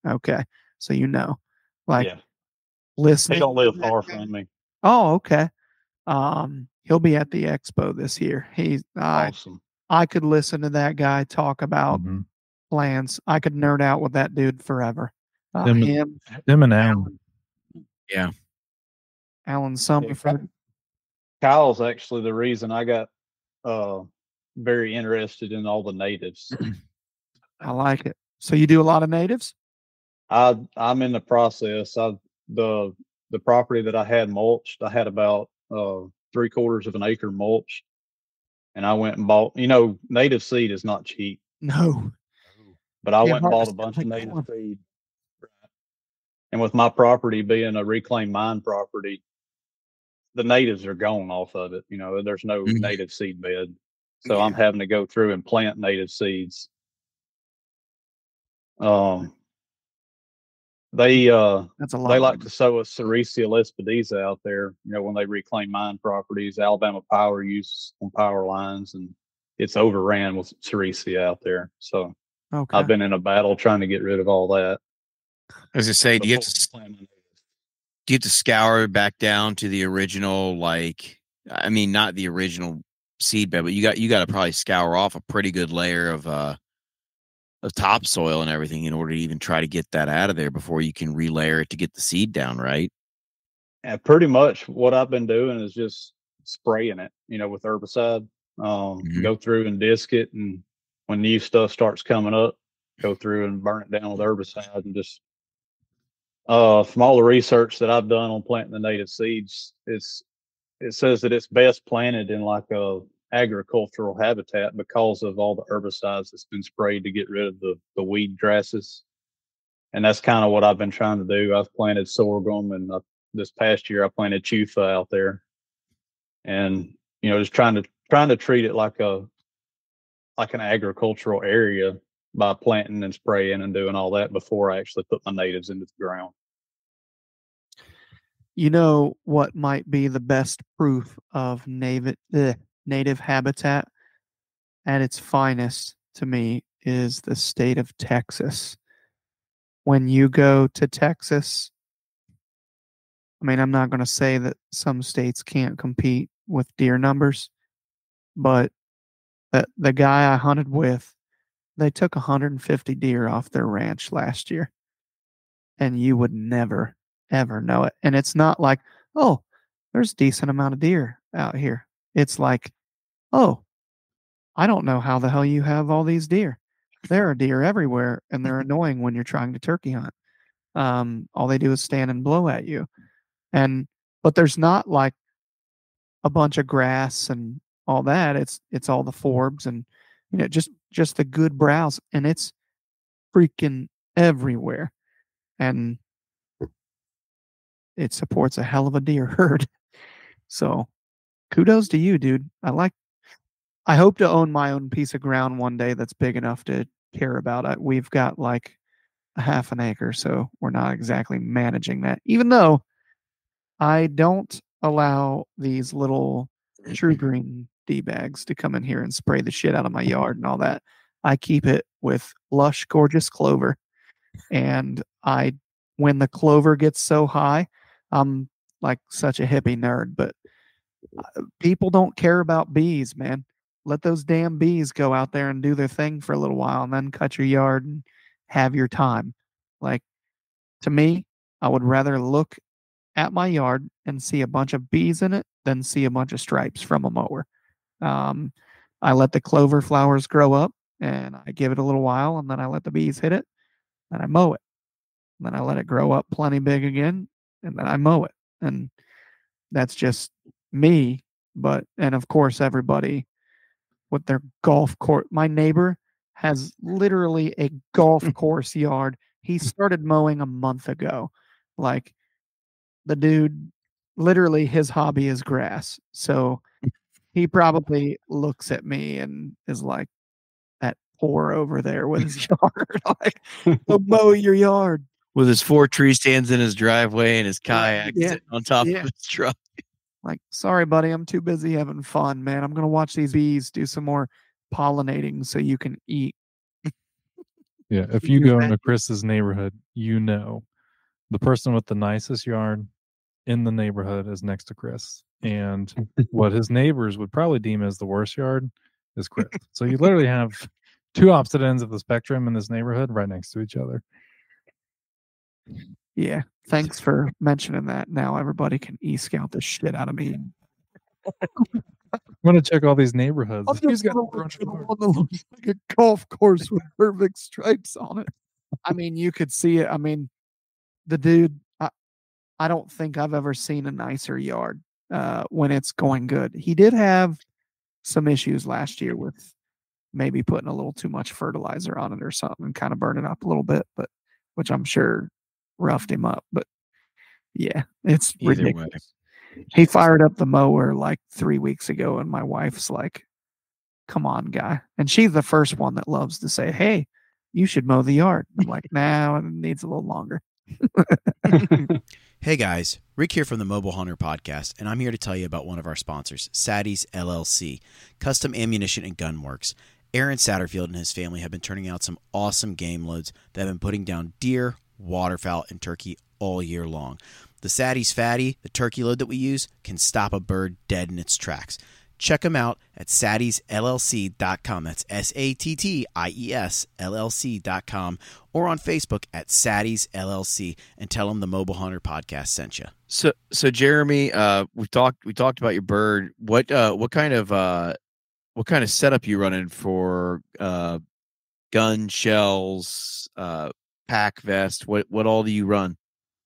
Speaker 5: like,
Speaker 6: yeah.
Speaker 5: Listening.
Speaker 6: He don't live far from me.
Speaker 5: Oh, okay. He'll be at the expo this year. He's
Speaker 6: awesome.
Speaker 5: I could listen to that guy talk about plans. I could nerd out with that dude forever.
Speaker 7: Him and Alan.
Speaker 4: Yeah.
Speaker 5: Alan Summerford.
Speaker 6: Kyle's actually the reason I got very interested in all the natives.
Speaker 5: I like it. So you do a lot of natives?
Speaker 6: I'm in the process. The property that I had mulched, I had about 3/4 of an acre mulched, and I went and bought. Native seed is not cheap.
Speaker 5: No.
Speaker 6: But I went and bought a bunch of native seed. And with my property being a reclaimed mine property, the natives are gone off of it. There's no native seed bed. So I'm having to go through and plant native seeds. They like to sow a Sericea lespedeza out there, when they reclaim mine properties. Alabama Power uses on power lines, and it's overran with Sericea out there. So I've been in a battle trying to get rid of all that.
Speaker 4: As I say, do you have to scour back down to the original, not the original seed bed, but you got to probably scour off a pretty good layer of topsoil and everything in order to even try to get that out of there before you can relayer it to get the seed down, right?
Speaker 6: And pretty much what I've been doing is just spraying it, with herbicide. Go through and disc it, and when new stuff starts coming up, go through and burn it down with herbicide. And just from all the research that I've done on planting the native seeds, it says that it's best planted in like a agricultural habitat because of all the herbicides that's been sprayed to get rid of the weed grasses. And that's kind of what I've been trying to do. I've planted sorghum, and this past year I planted chufa out there, and just trying to treat it like an agricultural area by planting and spraying and doing all that before I actually put my natives into the ground.
Speaker 5: You know what might be the best proof of native habitat at its finest to me is the state of Texas. When you go to Texas, I mean, I'm not going to say that some states can't compete with deer numbers, but the guy I hunted with, they took 150 deer off their ranch last year, and you would never, ever know it. And it's not like, oh, there's a decent amount of deer out here. It's like, oh, I don't know how the hell you have all these deer. There are deer everywhere, and they're annoying when you're trying to turkey hunt. All they do is stand and blow at you. But there's not like a bunch of grass and all that. It's all the forbs and just the good browse, and it's freaking everywhere. And it supports a hell of a deer herd. So kudos to you, dude. I hope to own my own piece of ground one day that's big enough to care about it. We've got like a half an acre, so we're not exactly managing that, even though I don't allow these little True Green D-bags to come in here and spray the shit out of my yard and all that. I keep it with lush, gorgeous clover. And when the clover gets so high, I'm like such a hippie nerd, but people don't care about bees, man. Let those damn bees go out there and do their thing for a little while and then cut your yard and have your time. Like, to me, I would rather look at my yard and see a bunch of bees in it than see a bunch of stripes from a mower. I let the clover flowers grow up, and I give it a little while, and then I let the bees hit it, and I mow it. And then I let it grow up plenty big again, and then I mow it. And that's just me. And of course, everybody with their golf course. My neighbor has literally a golf course yard. He started mowing a month ago. Like, the dude, literally his hobby is grass. So he probably looks at me and is like, that poor over there with his yard. Like, go mow your yard.
Speaker 4: With his 4 tree stands in his driveway and his kayak sitting on top of his truck.
Speaker 5: Like, sorry, buddy, I'm too busy having fun, man. I'm going to watch these bees do some more pollinating so you can eat.
Speaker 7: Yeah, if you go into Chris's neighborhood, the person with the nicest yard in the neighborhood is next to Chris. And what his neighbors would probably deem as the worst yard is Chris. So you literally have 2 opposite ends of the spectrum in this neighborhood right next to each other.
Speaker 5: Yeah, thanks for mentioning that. Now everybody can e-scout the shit out of me.
Speaker 7: I'm going to check all these neighborhoods.
Speaker 5: He's got like a golf course with perfect stripes on it. I mean, you could see it. I mean, the dude, I don't think I've ever seen a nicer yard when it's going good. He did have some issues last year with maybe putting a little too much fertilizer on it or something and kind of burn it up a little bit, but which I'm sure roughed him up. But yeah, it's ridiculous. He fired up the mower like 3 weeks ago, and my wife's like, come on, guy. And she's the first one that loves to say, hey, you should mow the yard. I'm like, nah, it needs a little longer.
Speaker 4: Hey guys, Rick here from the Mobile Hunter Podcast, and I'm here to tell you about one of our sponsors, Sadie's LLC, Custom Ammunition and Gun Works. Aaron Satterfield and his family have been turning out some awesome game loads that have been putting down deer, waterfowl, and turkey all year long. The Sadie's Fatty, the turkey load that we use, can stop a bird dead in its tracks. Check them out at sattiesllc.com. That's SATTIES LLC.com, or on Facebook at Satties LLC, and tell them the Mobile Hunter podcast sent you.
Speaker 8: So Jeremy, we talked about your bird. What kind of setup you running for gun, shells, pack vest? What all do you run?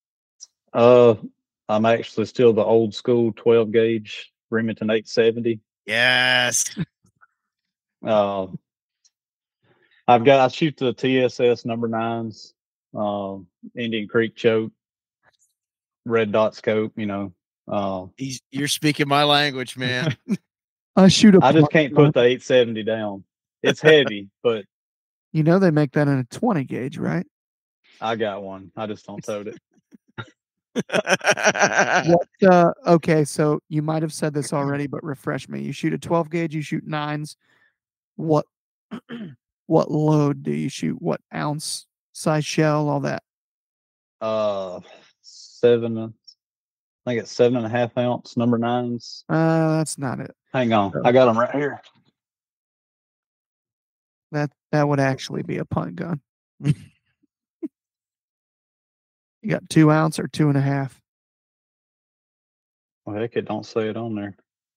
Speaker 6: I'm actually still the old school 12 gauge Remington 870.
Speaker 8: Yes.
Speaker 6: I shoot the TSS number 9s, Indian Creek choke, red dot scope,
Speaker 8: You're speaking my language, man.
Speaker 5: I
Speaker 6: just can't put the 870 down. It's heavy, but
Speaker 5: they make that in a 20 gauge, right?
Speaker 6: I got one. I just don't tote it.
Speaker 5: Okay, so you might have said this already, but refresh me. You shoot a 12 gauge, you shoot 9s. What load do you shoot? What ounce size shell, all that?
Speaker 6: 7, I think it's 7.5 ounce number 9s.
Speaker 5: That's not it.
Speaker 6: Hang on. I got them right here.
Speaker 5: That would actually be a punt gun. You got 2 ounce or 2.5?
Speaker 6: Well, heck, it don't say it on there.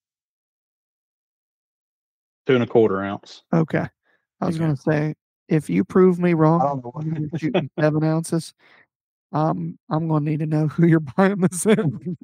Speaker 6: 2.25 ounce.
Speaker 5: Okay. I was going to say, if you prove me wrong,
Speaker 6: I'm
Speaker 5: shooting 7 ounces, I'm going to need to know who you're buying this in.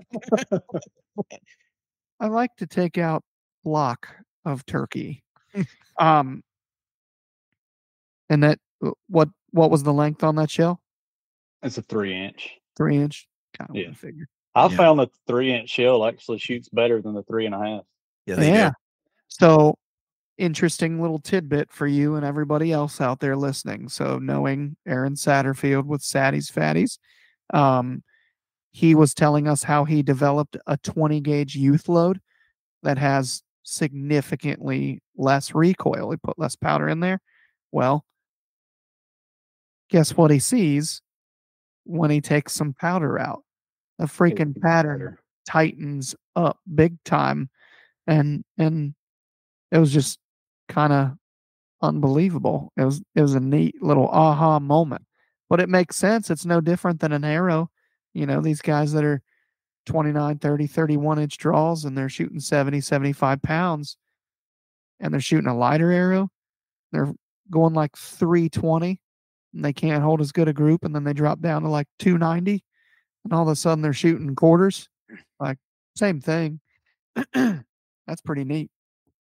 Speaker 5: I like to take out block of turkey. And that, what was the length on that shell?
Speaker 6: It's a 3-inch.
Speaker 5: 3-inch? Kind of
Speaker 6: Yeah.
Speaker 5: figure.
Speaker 6: I found that the 3-inch shell actually shoots better than the 3.5.
Speaker 8: Yeah, they do.
Speaker 5: So, interesting little tidbit for you and everybody else out there listening. So, knowing Aaron Satterfield with Satties Fatties, he was telling us how he developed a 20 gauge youth load that has significantly less recoil. He put less powder in there. Well, guess what he sees when he takes some powder out? The freaking pattern tightens up big time, and it was just kind of unbelievable. It was a neat little aha moment, but it makes sense. It's no different than an arrow. These guys that are 29, 30, 31 inch draws, and they're shooting 70, 75 pounds, and they're shooting a lighter arrow. They're going like 320, and they can't hold as good a group, and then they drop down to like 290, and all of a sudden they're shooting quarters. Like, same thing. That's pretty neat.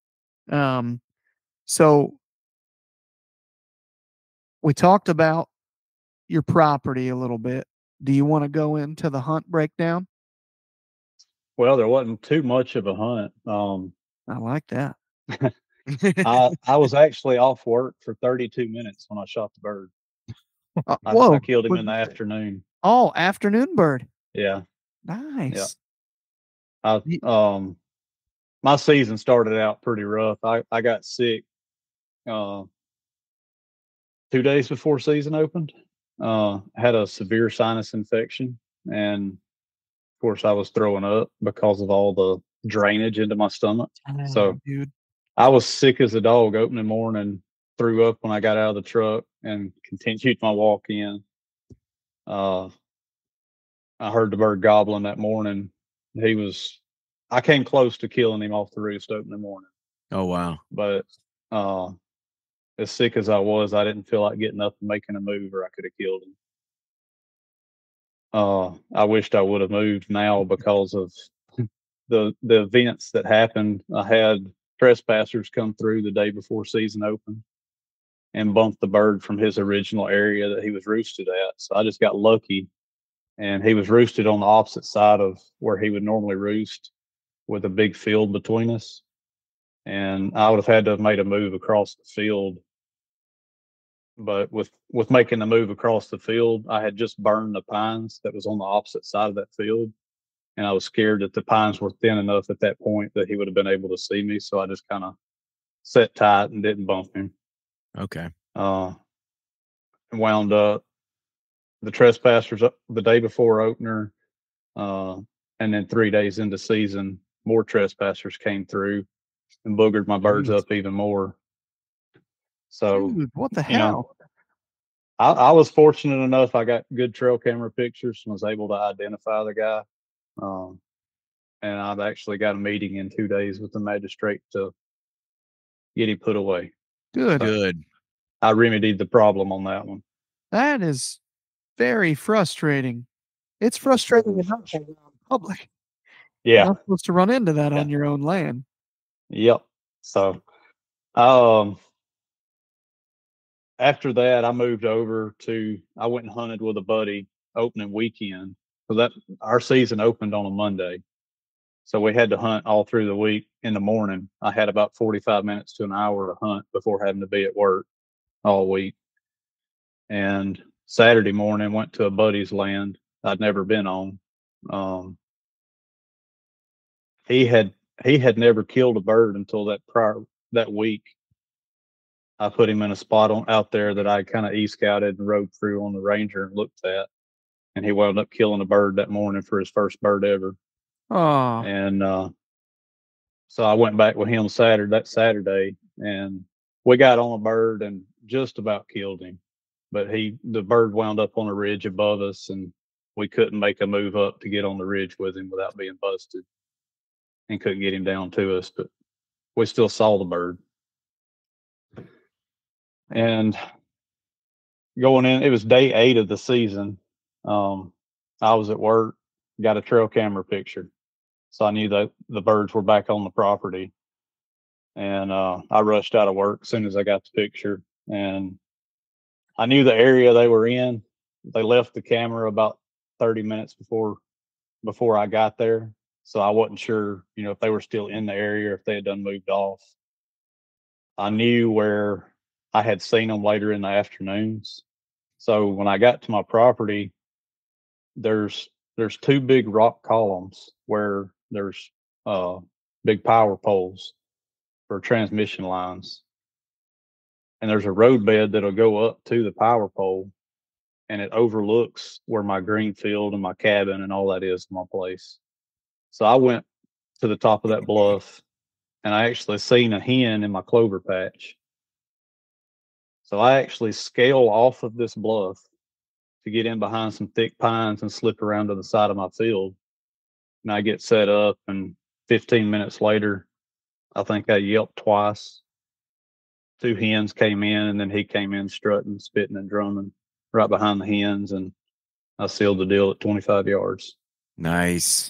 Speaker 5: So we talked about your property a little bit. Do you want to go into the hunt breakdown?
Speaker 6: Well, there wasn't too much of a hunt.
Speaker 5: I like that.
Speaker 6: I was actually off work for 32 minutes when I shot the bird. I killed him in the afternoon.
Speaker 5: Oh, afternoon bird.
Speaker 6: Yeah.
Speaker 5: Nice.
Speaker 6: Yeah. My season started out pretty rough. I got sick 2 days before season opened. Had a severe sinus infection, and of course I was throwing up because of all the drainage into my stomach. So
Speaker 5: dude,
Speaker 6: I was sick as a dog opening morning, threw up when I got out of the truck, and continued my walk in. I heard the bird gobbling that morning. I came close to killing him off the roost opening morning.
Speaker 8: Oh, wow.
Speaker 6: But as sick as I was, I didn't feel like getting up and making a move, or I could have killed him. I wished I would have moved now because of the events that happened. I had trespassers come through the day before season opened and bumped the bird from his original area that he was roosted at. So I just got lucky, and he was roosted on the opposite side of where he would normally roost, with a big field between us. And I would have had to have made a move across the field. But with making the move across the field, I had just burned the pines that was on the opposite side of that field. And I was scared that the pines were thin enough at that point that he would have been able to see me. So I just kind of sat tight and didn't bump him.
Speaker 8: Okay.
Speaker 6: Wound up the trespassers the day before opener. And then 3 days into season, more trespassers came through. and boogered my birds
Speaker 5: Jeez.
Speaker 6: up even more. So,
Speaker 5: Dude, what the
Speaker 6: you know,
Speaker 5: hell?
Speaker 6: I was fortunate enough. I got good trail camera pictures and was able to identify the guy. And I've actually got a meeting in 2 days with the magistrate to get him put away.
Speaker 5: Good.
Speaker 8: Good.
Speaker 6: I remedied the problem on that one.
Speaker 5: That is very frustrating. It's frustrating enough in public. You're
Speaker 6: Yeah.
Speaker 5: not supposed to run into that
Speaker 6: Yeah.
Speaker 5: on your own land.
Speaker 6: Yep. So, after that, I moved over to. I went and hunted with a buddy opening weekend. So that our season opened on a Monday. So we had to hunt all through the week in the morning. I had about 45 minutes to an hour to hunt before having to be at work all week. And Saturday morning, went to a buddy's land I'd never been on. He had never killed a bird until that week. I put him in a spot out there that I kind of e-scouted and rode through on the Ranger and looked at, and he wound up killing a bird that morning for his first bird ever.
Speaker 5: Oh,
Speaker 6: And so I went back with him that Saturday, and we got on a bird and just about killed him. But the bird wound up on a ridge above us, and we couldn't make a move up to get on the ridge with him without being busted, and couldn't get him down to us. But we still saw the bird. And going in, it was day 8 of the season. I was at work, got a trail camera picture. So I knew that the birds were back on the property. And I rushed out of work as soon as I got the picture. And I knew the area they were in. They left the camera about 30 minutes before I got there. So I wasn't sure, if they were still in the area or if they had done moved off. I knew where I had seen them later in the afternoons. So when I got to my property, there's 2 big rock columns where there's big power poles for transmission lines. And there's a roadbed that'll go up to the power pole, and it overlooks where my green field and my cabin and all that is in my place. So I went to the top of that bluff, and I actually seen a hen in my clover patch. So I actually scale off of this bluff to get in behind some thick pines and slip around to the side of my field. And I get set up, and 15 minutes later, I think I yelped twice. 2 hens came in, and then he came in strutting, spitting, and drumming right behind the hens, and I sealed the deal at 25 yards.
Speaker 8: Nice.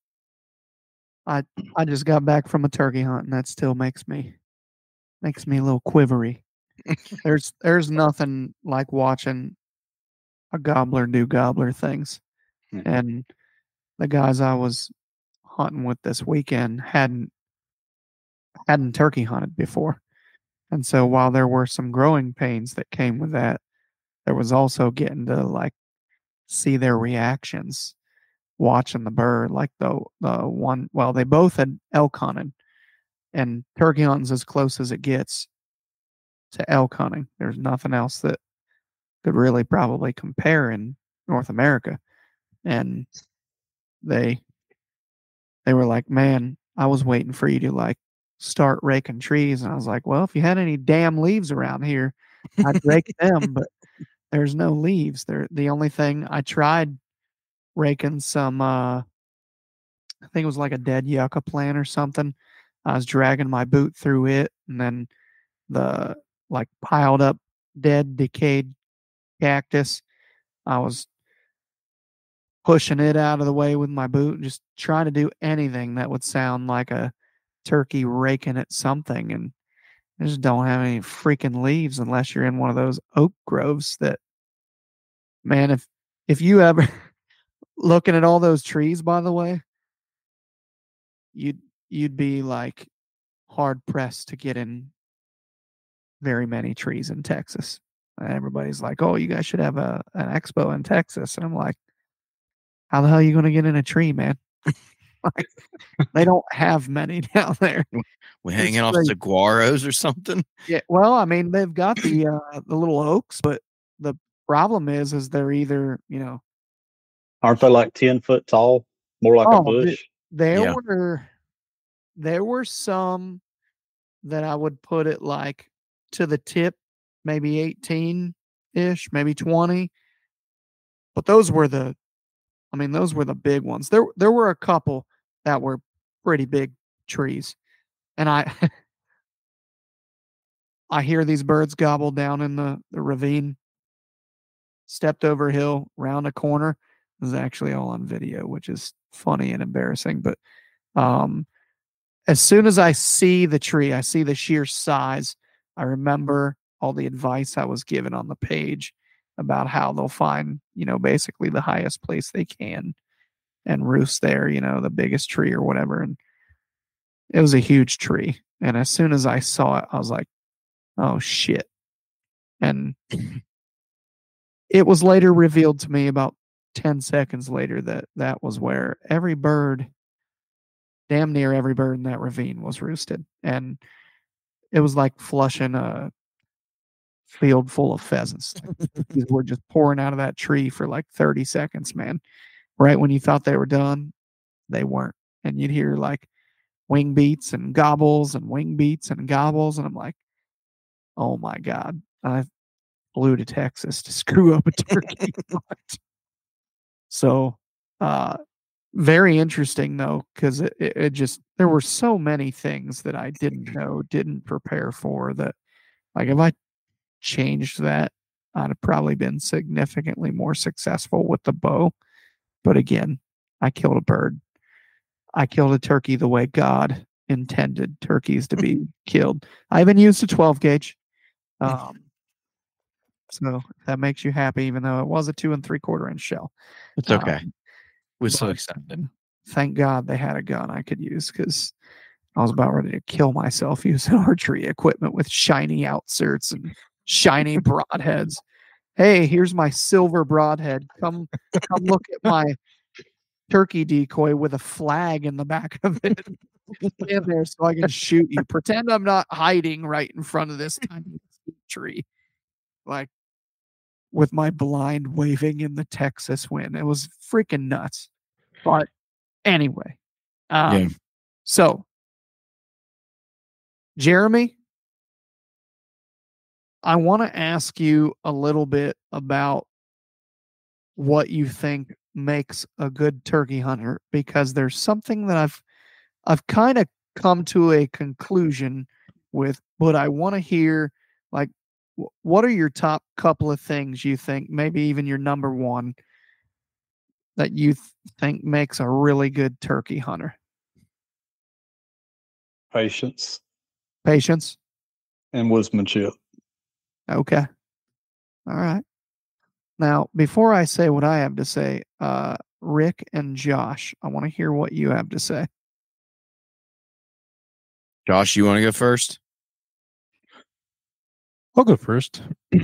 Speaker 5: I just got back from a turkey hunt, and that still makes me a little quivery. There's nothing like watching a gobbler do gobbler things. And the guys I was hunting with this weekend hadn't turkey hunted before. And so while there were some growing pains that came with that, there was also getting to see their reactions watching the bird. Like the one, well, they both had elk hunted, and turkey hunting's as close as it gets to elk hunting. There's nothing else that could really probably compare in North America. And they were like, man, I was waiting for you to start raking trees. And I was like, well, if you had any damn leaves around here, I'd rake them, but there's no leaves. The only thing I tried raking some, I think it was like a dead yucca plant or something. I was dragging my boot through it, and then the piled up dead decayed cactus, I was pushing it out of the way with my boot and just trying to do anything that would sound like a turkey raking at something, and I just don't have any freaking leaves unless you're in one of those oak groves that, man, if you ever looking at all those trees, by the way, you'd be hard pressed to get in very many trees in Texas. And everybody's like, oh, you guys should have an expo in Texas. And I'm like, how the hell are you going to get in a tree, man? They don't have many down there.
Speaker 8: We hanging off saguaros or something?
Speaker 5: Yeah, well, I mean, they've got the little oaks, but the problem is they're either,
Speaker 6: aren't they 10 foot tall, more like a bush?
Speaker 5: There were some that I would put it like to the tip, maybe 18-ish, maybe 20. But those were the big ones. There were a couple that were pretty big trees. And I I hear these birds gobble down in the ravine. Stepped over a hill, round a corner. This is actually all on video, which is funny and embarrassing. But as soon as I see the tree, I see the sheer size. I remember all the advice I was given on the page about how they'll find, basically the highest place they can and roost there, the biggest tree or whatever. And it was a huge tree. And as soon as I saw it, I was like, oh shit. And it was later revealed to me about 10 seconds later that was where damn near every bird in that ravine was roosted. And it was like flushing a field full of pheasants. These were just pouring out of that tree for like 30 seconds, man. Right when you thought they were done, they weren't. And you'd hear like wing beats and gobbles and wing beats and gobbles. And I'm like, oh my God, I flew to Texas to screw up a turkey. So, very interesting though, because it just, there were so many things that I didn't know, didn't prepare for, that like if I changed that, I'd have probably been significantly more successful with the bow. But again, I killed a bird. I killed a turkey the way God intended turkeys to be killed. I even used a 12 gauge. So if that makes you happy, even though it was a 2 3/4 inch shell.
Speaker 8: It's okay. We're so excited.
Speaker 5: Thank God they had a gun I could use, because I was about ready to kill myself using archery equipment with shiny outserts and shiny broadheads. Hey, here's my silver broadhead. Come look at my turkey decoy with a flag in the back of it. Stand there so I can shoot you. Pretend I'm not hiding right in front of this tiny tree, like with my blind waving in the Texas wind. It was freaking nuts. But anyway, so Jeremy, I want to ask you a little bit about what you think makes a good turkey hunter, because there's something that I've kind of come to a conclusion with, but I want to hear, like, what are your top couple of things you think, maybe even your number one, that you think makes a really good turkey hunter?
Speaker 6: Patience
Speaker 5: And
Speaker 6: woodsmanship.
Speaker 5: Okay. All right. Now, before I say what I have to say, Rick and Josh, I want to hear what you have to say.
Speaker 8: Josh, you want to go first?
Speaker 7: I'll go first.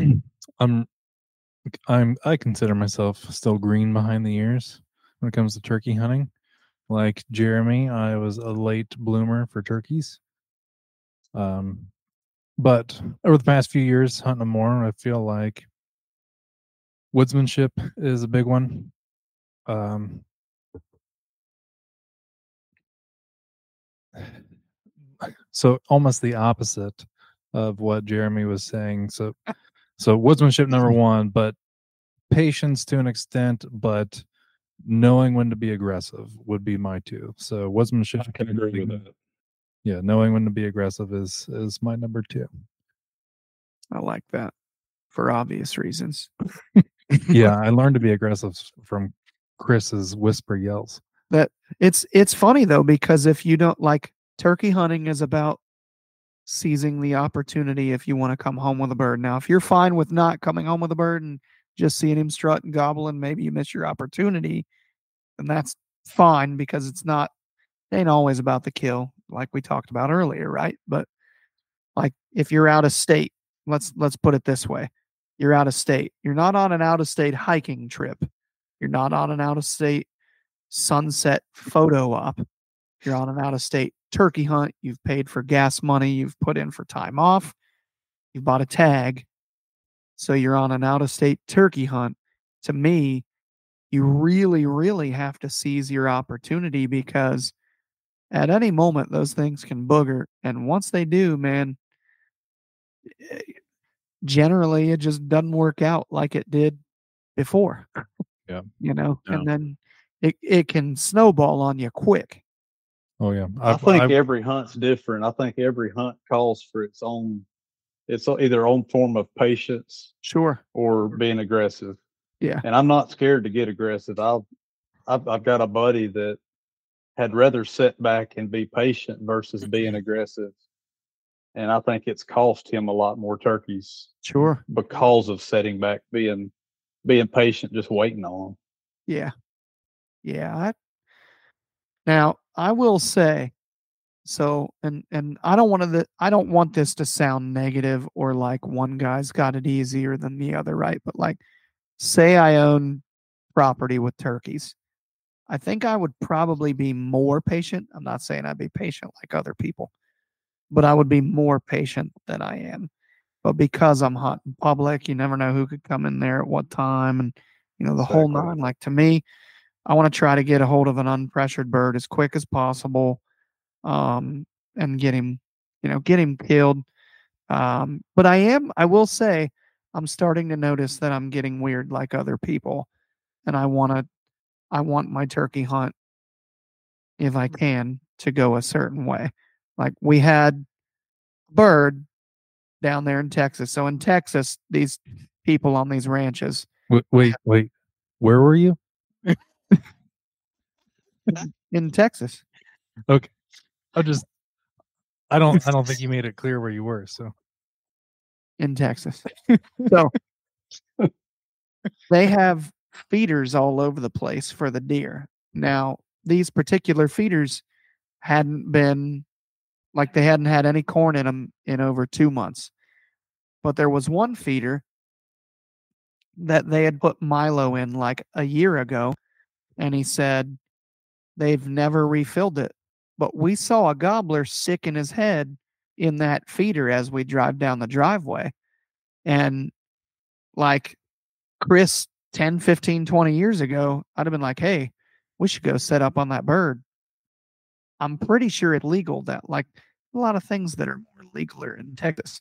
Speaker 7: I consider myself still green behind the ears when it comes to turkey hunting. Like Jeremy, I was a late bloomer for turkeys. But over the past few years hunting them more, I feel like woodsmanship is a big one. So almost the opposite of what Jeremy was saying. So woodsmanship number one, but patience to an extent, but knowing when to be aggressive would be my two. So woodsmanship.
Speaker 6: I can agree with that.
Speaker 7: Yeah, knowing when to be aggressive is my number two.
Speaker 5: I like that for obvious reasons.
Speaker 7: Yeah, I learned to be aggressive from Chris's whisper yells.
Speaker 5: That it's funny though, because if you don't, like, turkey hunting is about seizing the opportunity if you want to come home with a bird. Now, if you're fine with not coming home with a bird and just seeing him strut and gobble and maybe you miss your opportunity, then that's fine, because it ain't always about the kill, like we talked about earlier, right? But like if you're out of state, let's put it this way. You're out of state. You're not on an out of state hiking trip. You're not on an out of state sunset photo op. You're on an out of state turkey hunt. You've paid for gas money. You've put in for time off. You've bought a tag. So you're on an out of state turkey hunt. To me, you really, really have to seize your opportunity, because at any moment those things can booger, and once they do, man, generally it just doesn't work out like it did before.
Speaker 7: Yeah.
Speaker 5: And
Speaker 8: No.
Speaker 5: then it can snowball on you quick.
Speaker 7: Oh yeah.
Speaker 6: I think every hunt's different. I think every hunt calls for its either own form of patience
Speaker 5: Sure.
Speaker 6: or being aggressive.
Speaker 5: Yeah.
Speaker 6: And I'm not scared to get aggressive. I've got a buddy that had rather sit back and be patient versus being aggressive. And I think it's cost him a lot more turkeys
Speaker 5: Sure.
Speaker 6: because of setting back, being patient, just waiting on them.
Speaker 5: Yeah. Yeah. Now I will say, so, and I don't want this to sound negative or like one guy's got it easier than the other, right? But like, say I own property with turkeys, I think I would probably be more patient. I'm not saying I'd be patient like other people, but I would be more patient than I am. But because I'm hunting public, you never know who could come in there at what time, and the whole
Speaker 6: Exactly.
Speaker 5: nine. Like, to me, I want to try to get a hold of an unpressured bird as quick as possible, and get him killed. But I will say, I'm starting to notice that I'm getting weird like other people, and I want my turkey hunt, if I can, to go a certain way. Like, we had a bird down there in Texas. So in Texas, these people on these ranches.
Speaker 7: Wait. Where were you?
Speaker 5: In Texas.
Speaker 7: Okay. I don't think you made it clear where you were. So
Speaker 5: in Texas. So they have feeders all over the place for the deer. Now, these particular feeders hadn't had any corn in them in over 2 months. But there was one feeder that they had put Milo in like a year ago, and he said they've never refilled it. But we saw a gobbler sicking his head in that feeder as we drive down the driveway. And like Chris 10, 15, 20 years ago, I'd have been like, hey, we should go set up on that bird. I'm pretty sure it's legal, that like a lot of things that are more legal are in Texas.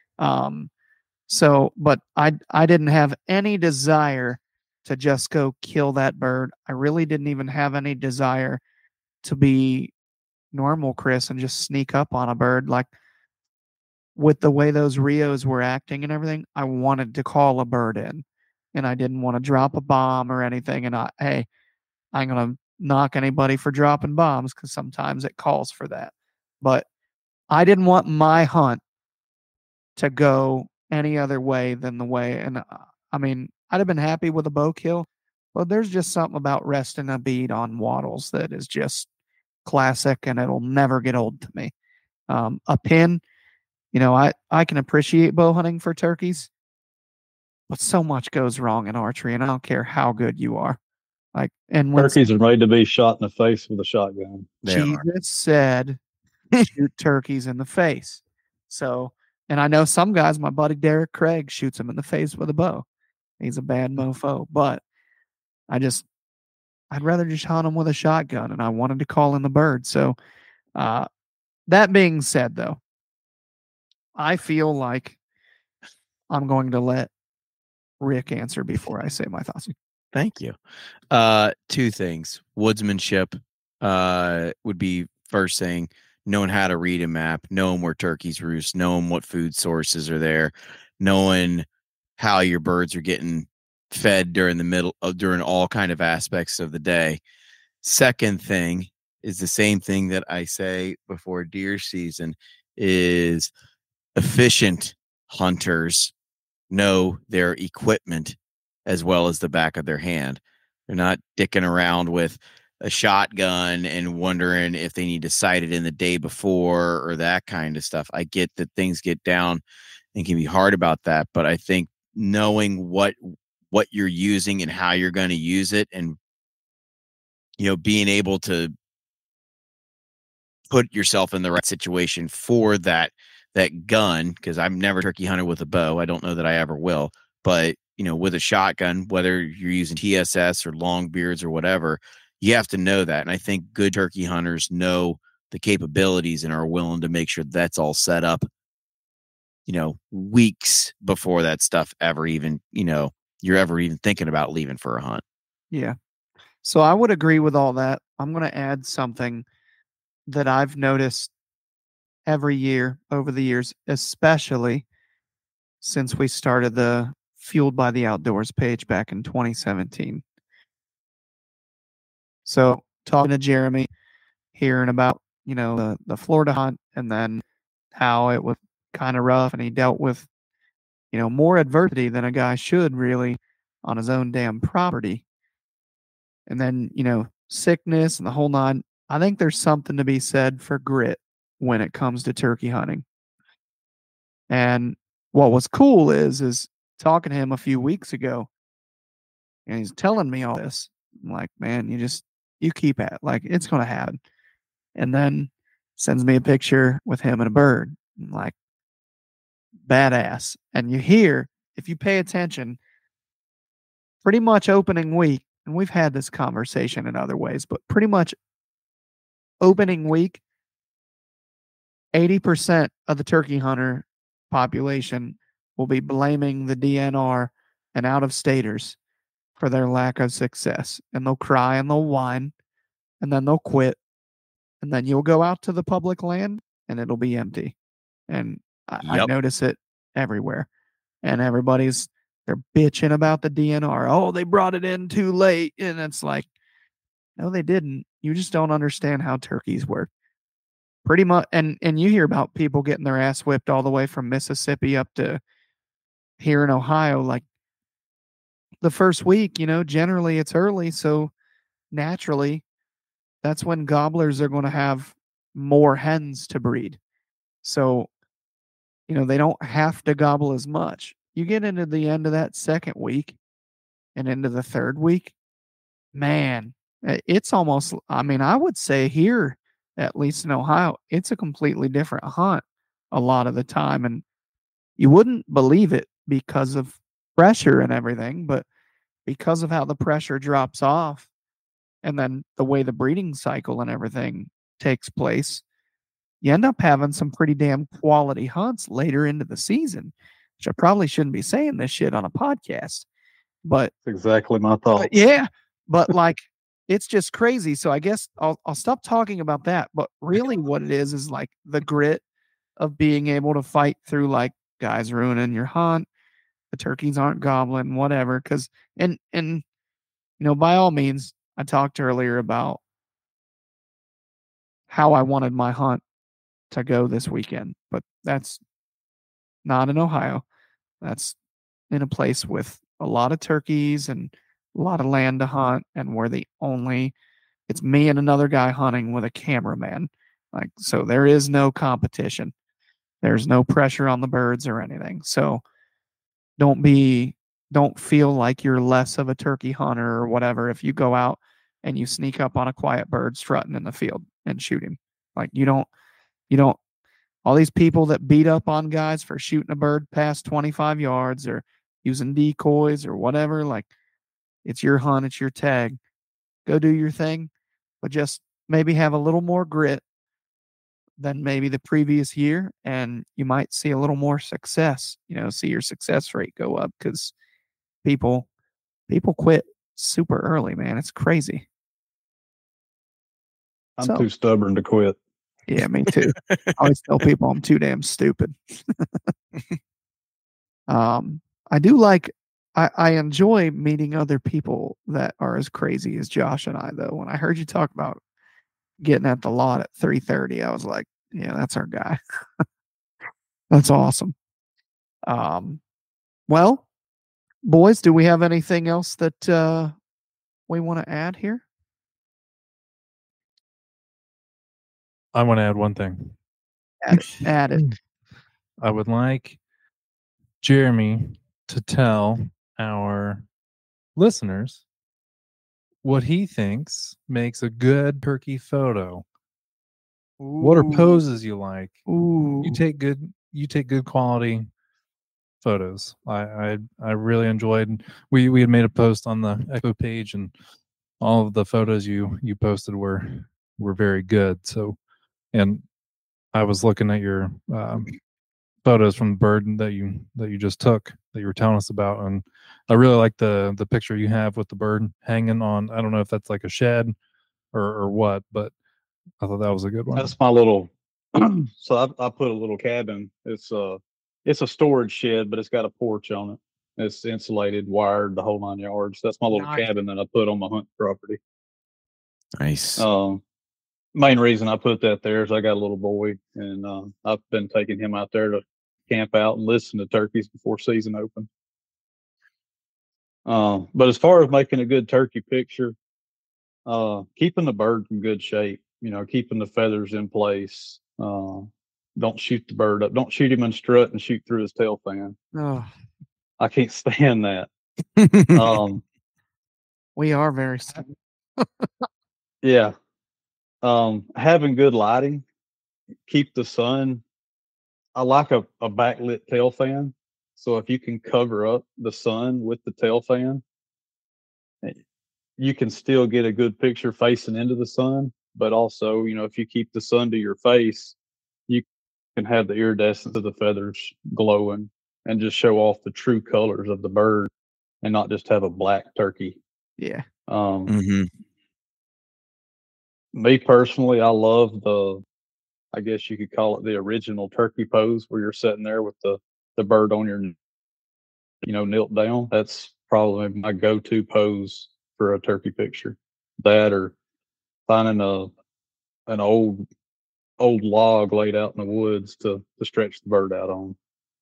Speaker 5: But I didn't have any desire to just go kill that bird. I really didn't even have any desire to be normal Chris and just sneak up on a bird. Like, with the way those Rios were acting and everything, I wanted to call a bird in, and I didn't want to drop a bomb or anything. And I'm going to knock anybody for dropping bombs, because sometimes it calls for that. But I didn't want my hunt to go any other way than the way. And I mean, I'd have been happy with a bow kill, but there's just something about resting a bead on wattles that is just classic, and it'll never get old to me. A pin, I can appreciate bow hunting for turkeys, but so much goes wrong in archery, and I don't care how good you are. Like, and when
Speaker 6: Turkeys are made to be shot in the face with a shotgun.
Speaker 5: Jesus said, shoot turkeys in the face. So, and I know some guys, my buddy Derek Craig shoots them in the face with a bow. He's a bad mofo, but I'd rather just hunt them with a shotgun, and I wanted to call in the bird. So, that being said, though, I feel like I'm going to let Rick answer before I say my thoughts.
Speaker 8: Thank you. Two things. Woodsmanship would be first thing. Knowing how to read a map, knowing where turkeys roost, knowing what food sources are there, knowing how your birds are getting fed during all kind of aspects of the day. Second thing is the same thing that I say before deer season, is efficient hunters know their equipment as well as the back of their hand. They're not dicking around with a shotgun and wondering if they need to sight it in the day before or that kind of stuff. I get that things get down and can be hard about that, but I think knowing what you're using and how you're going to use it, and being able to put yourself in the right situation for that gun, because I've never turkey hunted with a bow. I don't know that I ever will, but with a shotgun, whether you're using TSS or long beards or whatever, you have to know that. And I think good turkey hunters know the capabilities and are willing to make sure that's all set up, weeks before that stuff ever even, you're ever even thinking about leaving for a hunt.
Speaker 5: Yeah. So I would agree with all that. I'm going to add something that I've noticed every year over the years, especially since we started the Fueled by the Outdoors page back in 2017. So talking to Jeremy, hearing about, the Florida hunt and then how it was kind of rough and he dealt with, more adversity than a guy should really on his own damn property. And then, sickness and the whole nine. I think there's something to be said for grit when it comes to turkey hunting. And what was cool is talking to him a few weeks ago, and he's telling me all this. I'm like, man, you keep at it. Like, it's going to happen. And then sends me a picture with him and a bird. I'm like, badass. And you hear, if you pay attention, pretty much opening week, and we've had this conversation in other ways, but pretty much opening week, 80% of the turkey hunter population will be blaming the DNR and out-of-staters for their lack of success. And they'll cry and they'll whine, and then they'll quit. And then you'll go out to the public land, and it'll be empty. And I notice it everywhere. And they're bitching about the DNR. Oh, they brought it in too late. And it's like, no, they didn't. You just don't understand how turkeys work. Pretty much. And you hear about people getting their ass whipped all the way from Mississippi up to here in Ohio. Like the first week, generally it's early. So naturally, that's when gobblers are going to have more hens to breed. So, they don't have to gobble as much. You get into the end of that second week and into the third week, man, it's almost, I would say here, at least in Ohio, it's a completely different hunt a lot of the time. And you wouldn't believe it because of pressure and everything, but because of how the pressure drops off and then the way the breeding cycle and everything takes place, you end up having some pretty damn quality hunts later into the season, which I probably shouldn't be saying this shit on a podcast, but
Speaker 6: that's exactly my thought.
Speaker 5: Yeah, but like, it's just crazy. So I guess I'll stop talking about that. But really what it is like the grit of being able to fight through like guys ruining your hunt. The turkeys aren't gobbling, whatever. Cause, and, by all means, I talked earlier about how I wanted my hunt to go this weekend, but that's not in Ohio. That's in a place with a lot of turkeys and a lot of land to hunt, and it's me and another guy hunting with a cameraman. Like, so there is no competition. There's no pressure on the birds or anything. So don't feel like you're less of a turkey hunter or whatever if you go out and you sneak up on a quiet bird strutting in the field and shoot him. Like, you don't, all these people that beat up on guys for shooting a bird past 25 yards or using decoys or whatever, like, it's your hunt, it's your tag. Go do your thing, but just maybe have a little more grit than maybe the previous year, and you might see a little more success, see your success rate go up, because people quit super early, man. It's crazy.
Speaker 6: I'm too stubborn to quit.
Speaker 5: Yeah, me too. I always tell people I'm too damn stupid. I do like, I enjoy meeting other people that are as crazy as Josh and I, though. When I heard you talk about getting at the lot at 3:30, I was like, yeah, that's our guy. That's awesome. Well, boys, do we have anything else that we want to add here?
Speaker 7: I want to add one thing.
Speaker 5: Add it.
Speaker 7: I would like Jeremy to tell our listeners what he thinks makes a good turkey photo. Ooh. What are poses you like?
Speaker 5: Ooh.
Speaker 7: You take good quality photos. I really enjoyed. We had made a post on the Echo page, and all of the photos you posted were very good. So And I was looking at your photos from the bird that you just took, that you were telling us about, and I really like the picture you have with the bird hanging on. I don't know if that's like a shed or what, but I thought that was a good one.
Speaker 6: That's my little. So I put a little cabin. It's a storage shed, but it's got a porch on it. It's insulated, wired, the whole 9 yards. That's my little
Speaker 5: Nice.
Speaker 6: cabin that I put on my hunt property.
Speaker 8: Nice.
Speaker 6: Main reason I put that there is I got a little boy, and I've been taking him out there to camp out and listen to turkeys before season open. But as far as making a good turkey picture, keeping the bird in good shape, keeping the feathers in place. Don't shoot the bird up. Don't shoot him in strut and shoot through his tail fan.
Speaker 5: Oh,
Speaker 6: I can't stand that.
Speaker 5: we are very sad.
Speaker 6: Yeah. Having good lighting, keep the sun. I like a backlit tail fan. So if you can cover up the sun with the tail fan, you can still get a good picture facing into the sun. But also, if you keep the sun to your face, you can have the iridescence of the feathers glowing and just show off the true colors of the bird and not just have a black turkey.
Speaker 5: Yeah.
Speaker 6: Me personally, I love I guess you could call it the original turkey pose, where you're sitting there with the bird on your, knelt down. That's probably my go-to pose for a turkey picture. That, or finding an old log laid out in the woods to stretch the bird out on.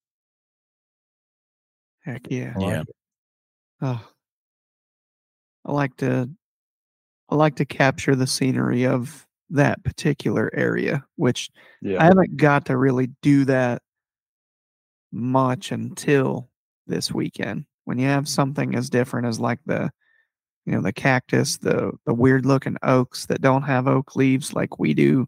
Speaker 5: Heck yeah.
Speaker 8: Yeah.
Speaker 5: Oh, I like to capture the scenery of that particular area, which
Speaker 6: Yeah.
Speaker 5: I haven't got to really do that much until this weekend. When you have something as different as like the cactus, the weird looking oaks that don't have oak leaves like we do,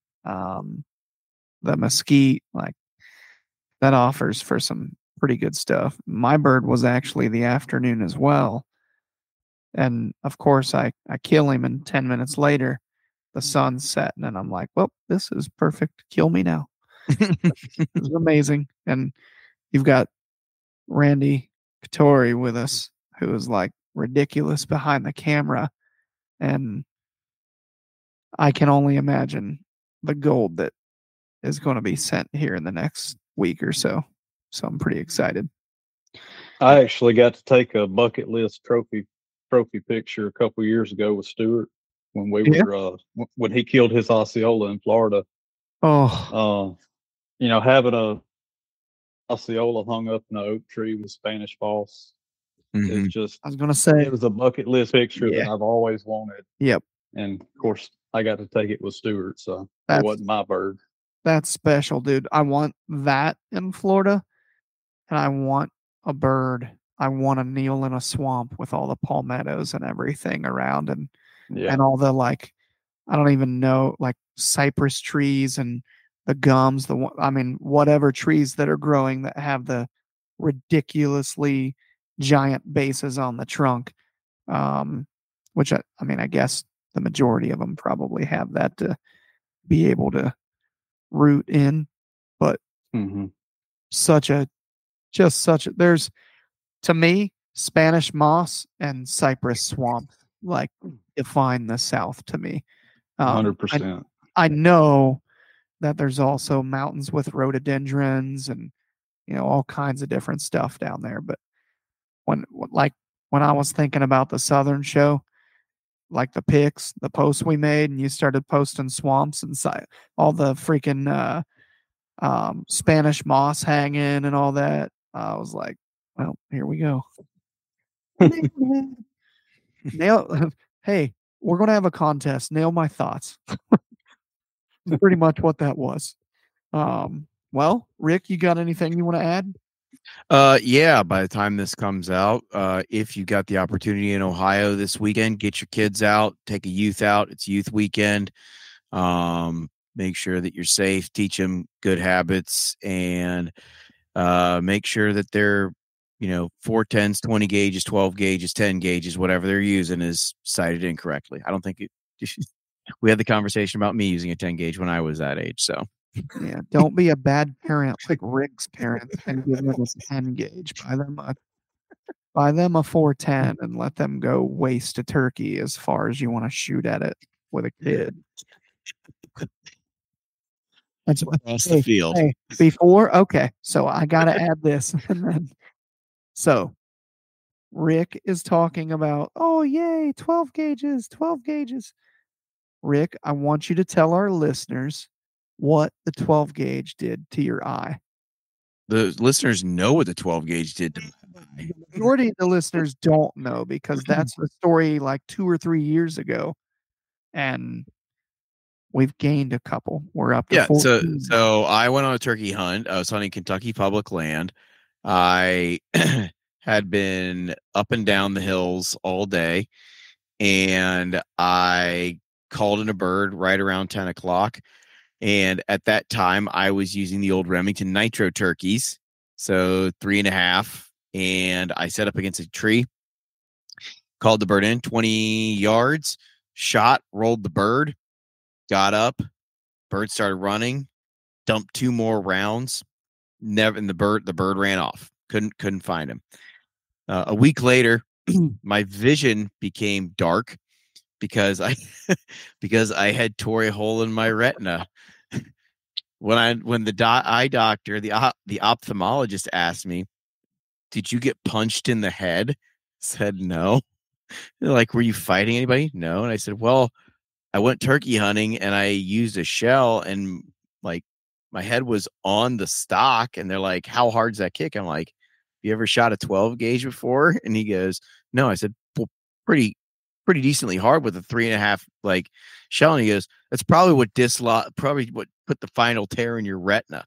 Speaker 5: the mesquite, like that offers for some pretty good stuff. My bird was actually the afternoon as well. And of course I kill him, and 10 minutes later the sun's setting, and I'm like, well, this is perfect. Kill me now. It's amazing. And you've got Randy Katori with us, who is like ridiculous behind the camera. And I can only imagine the gold that is going to be sent here in the next week or so. So I'm pretty excited.
Speaker 6: I actually got to take a bucket list trophy picture a couple years ago with Stewart when we were when he killed his Osceola in Florida.
Speaker 5: Oh,
Speaker 6: having a Osceola hung up in an oak tree with Spanish moss is just.
Speaker 5: I was going to say
Speaker 6: it was a bucket list picture that I've always wanted.
Speaker 5: Yep.
Speaker 6: And of course, I got to take it with Stewart, so it wasn't my bird.
Speaker 5: That's special, dude. I want that in Florida, and I want a bird. I want to kneel in a swamp with all the palmettos and everything around, and all the, like, I don't even know, like cypress trees and the gums, whatever trees that are growing that have the ridiculously giant bases on the trunk, which I guess the majority of them probably have that to be able to root in, but there's, to me, Spanish moss and cypress swamp like define the South to me.
Speaker 6: 100%.
Speaker 5: I know that there's also mountains with rhododendrons and all kinds of different stuff down there, but when I was thinking about the Southern show, like the pics, the posts we made, and you started posting swamps and all the freaking Spanish moss hanging and all that, I was like, well, here we go. Hey, we're going to have a contest. Nail my thoughts. Pretty much what that was. Well, Rick, you got anything you want to add?
Speaker 8: Yeah, by the time this comes out, if you got the opportunity in Ohio this weekend, get your kids out, take a youth out. It's youth weekend. Make sure that you're safe, teach them good habits, and make sure that they're 410s, 20 gauges, 12 gauges, 10 gauges, whatever they're using is sighted incorrectly. I don't think We had the conversation about me using a 10 gauge when I was that age. So
Speaker 5: Yeah, don't be a bad parent like Rick's parents and give them a 10 gauge. Buy them a 410 and let them go waste a turkey as far as you want to shoot at it with a kid. That's what.
Speaker 8: across the field.
Speaker 5: Hey, before, okay, so I got to add this. And then, so Rick is talking about, oh, yay, 12 gauges, 12 gauges. Rick, I want you to tell our listeners what the 12 gauge did to your eye.
Speaker 8: The listeners know what the 12 gauge did to my eye.
Speaker 5: The majority of the listeners don't know because that's the story like 2 or 3 years ago. And we've gained a couple. We're up to
Speaker 8: Yeah,
Speaker 5: 14.
Speaker 8: so I went on a turkey hunt. I was hunting Kentucky public land. I had been up and down the hills all day, and I called in a bird right around 10 o'clock. And at that time, I was using the old Remington Nitro turkeys, so 3.5, and I set up against a tree, called the bird in 20 yards, shot, rolled the bird, got up, bird started running, dumped 2 more rounds, never, and the bird ran off. Couldn't find him. A week later, my vision became dark because I had tore a hole in my retina. When the eye doctor, the ophthalmologist asked me, "Did you get punched in the head?" I said no. They're like, "Were you fighting anybody?" No. And I said, "Well, I went turkey hunting and I used a shell and like my head was on the stock." And they're like, "How hard's that kick?" I'm like, "You ever shot a 12 gauge before?" And he goes, "No." I said, "Well, pretty decently hard with a 3.5 like shell." And he goes, "That's probably what put the final tear in your retina."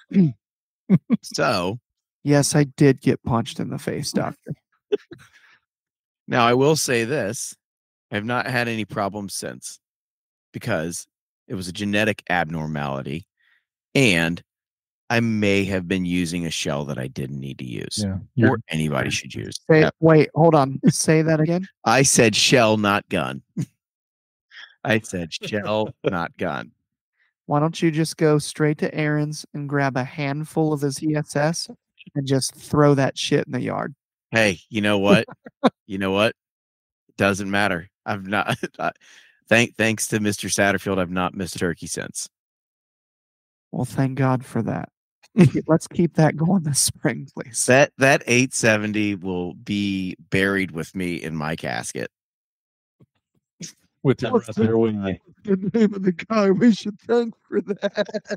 Speaker 8: So
Speaker 5: Yes, I did get punched in the face, doctor.
Speaker 8: now I will say this. I have not had any problems since because it was a genetic abnormality and I may have been using a shell that I didn't need to use or anybody should use.
Speaker 5: Wait, hold on. Say that again.
Speaker 8: I said shell, not gun. I said shell, not gun.
Speaker 5: Why don't you just go straight to Aaron's and grab a handful of his ESS and just throw that shit in the yard?
Speaker 8: Hey, you know what? It doesn't matter. I've not. Thanks to Mr. Satterfield, I've not missed a turkey since.
Speaker 5: Well, thank God for that. Let's keep that going this spring, please.
Speaker 8: That 870 will be buried with me in my casket.
Speaker 7: With the rest of your wing.
Speaker 5: The name of the guy we should thank for that.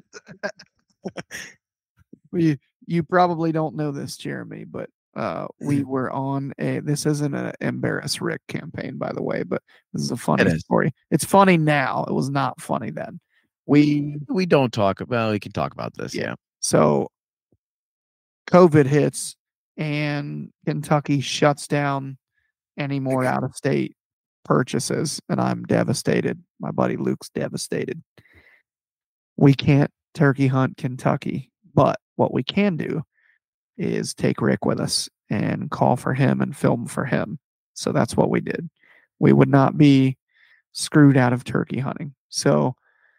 Speaker 5: You probably don't know this, Jeremy, but we were on this isn't an Embarrass Rick campaign, by the way, but this is a funny story. It's funny now. It was not funny then. We
Speaker 8: don't talk about, we can talk about this. Yeah.
Speaker 5: So COVID hits and Kentucky shuts down any more out of state purchases, and I'm devastated. My buddy Luke's devastated. We can't turkey hunt Kentucky, but what we can do is take Rick with us and call for him and film for him. So that's what we did. We would not be screwed out of turkey hunting. So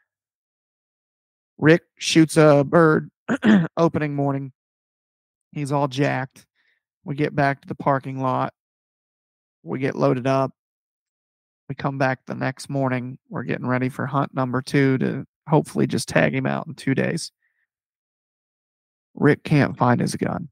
Speaker 5: Rick shoots a bird opening morning. He's all jacked. We get back to the parking lot. We get loaded up. We come back the next morning. We're getting ready for hunt number 2 to hopefully just tag him out in 2 days. Rick can't find his gun.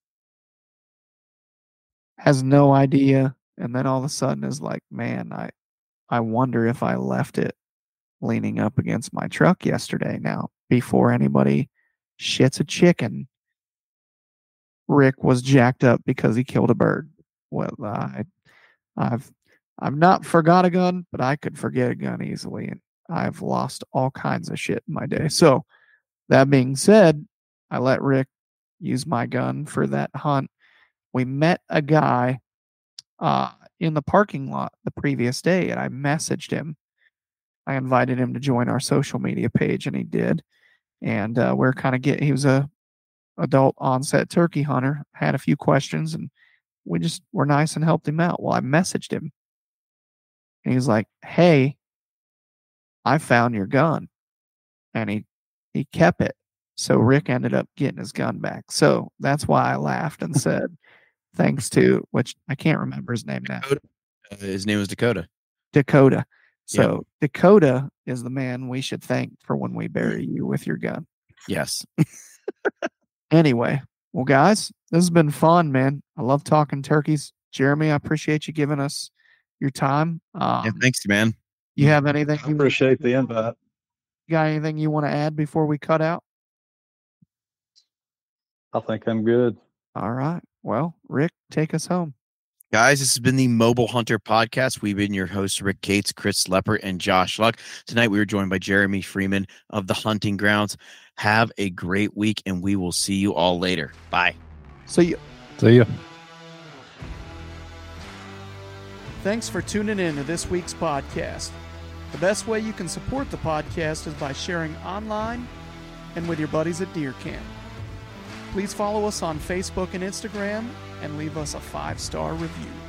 Speaker 5: Has no idea. And then all of a sudden is like, man, I wonder if I left it leaning up against my truck yesterday. Now, before anybody shits a chicken, Rick was jacked up because he killed a bird. Well, I've not forgot a gun, but I could forget a gun easily, and I've lost all kinds of shit in my day. So that being said, I let Rick use my gun for that hunt. We met a guy in the parking lot the previous day, and I messaged him. I invited him to join our social media page, and he did. And we're kind of he was a adult onset turkey hunter, had a few questions, and we just were nice and helped him out. Well, I messaged him. And he was like, hey, I found your gun. And he kept it. So Rick ended up getting his gun back. So that's why I laughed and said, thanks to, which I can't remember his name now.
Speaker 8: His name was Dakota.
Speaker 5: Dakota. So Dakota is the man we should thank for when we bury you with your gun.
Speaker 8: Yes.
Speaker 5: Anyway, well, guys, this has been fun, man. I love talking turkeys. Jeremy, I appreciate you giving us your time.
Speaker 8: Yeah, thanks, man.
Speaker 5: You have anything?
Speaker 6: I appreciate the invite.
Speaker 5: You got anything you want to add before we cut out?
Speaker 6: I think I'm good.
Speaker 5: All right. Well, Rick, take us home.
Speaker 8: Guys, this has been the Mobile Hunter Podcast. We've been your hosts, Rick Cates, Chris Lepper, and Josh Luck. Tonight, we were joined by Jeremy Freeman of the Hunting Grounds. Have a great week, and we will see you all later. Bye.
Speaker 5: See you.
Speaker 7: See ya.
Speaker 5: Thanks for tuning in to this week's podcast. The best way you can support the podcast is by sharing online and with your buddies at Deer Camp. Please follow us on Facebook and Instagram and leave us a 5-star review.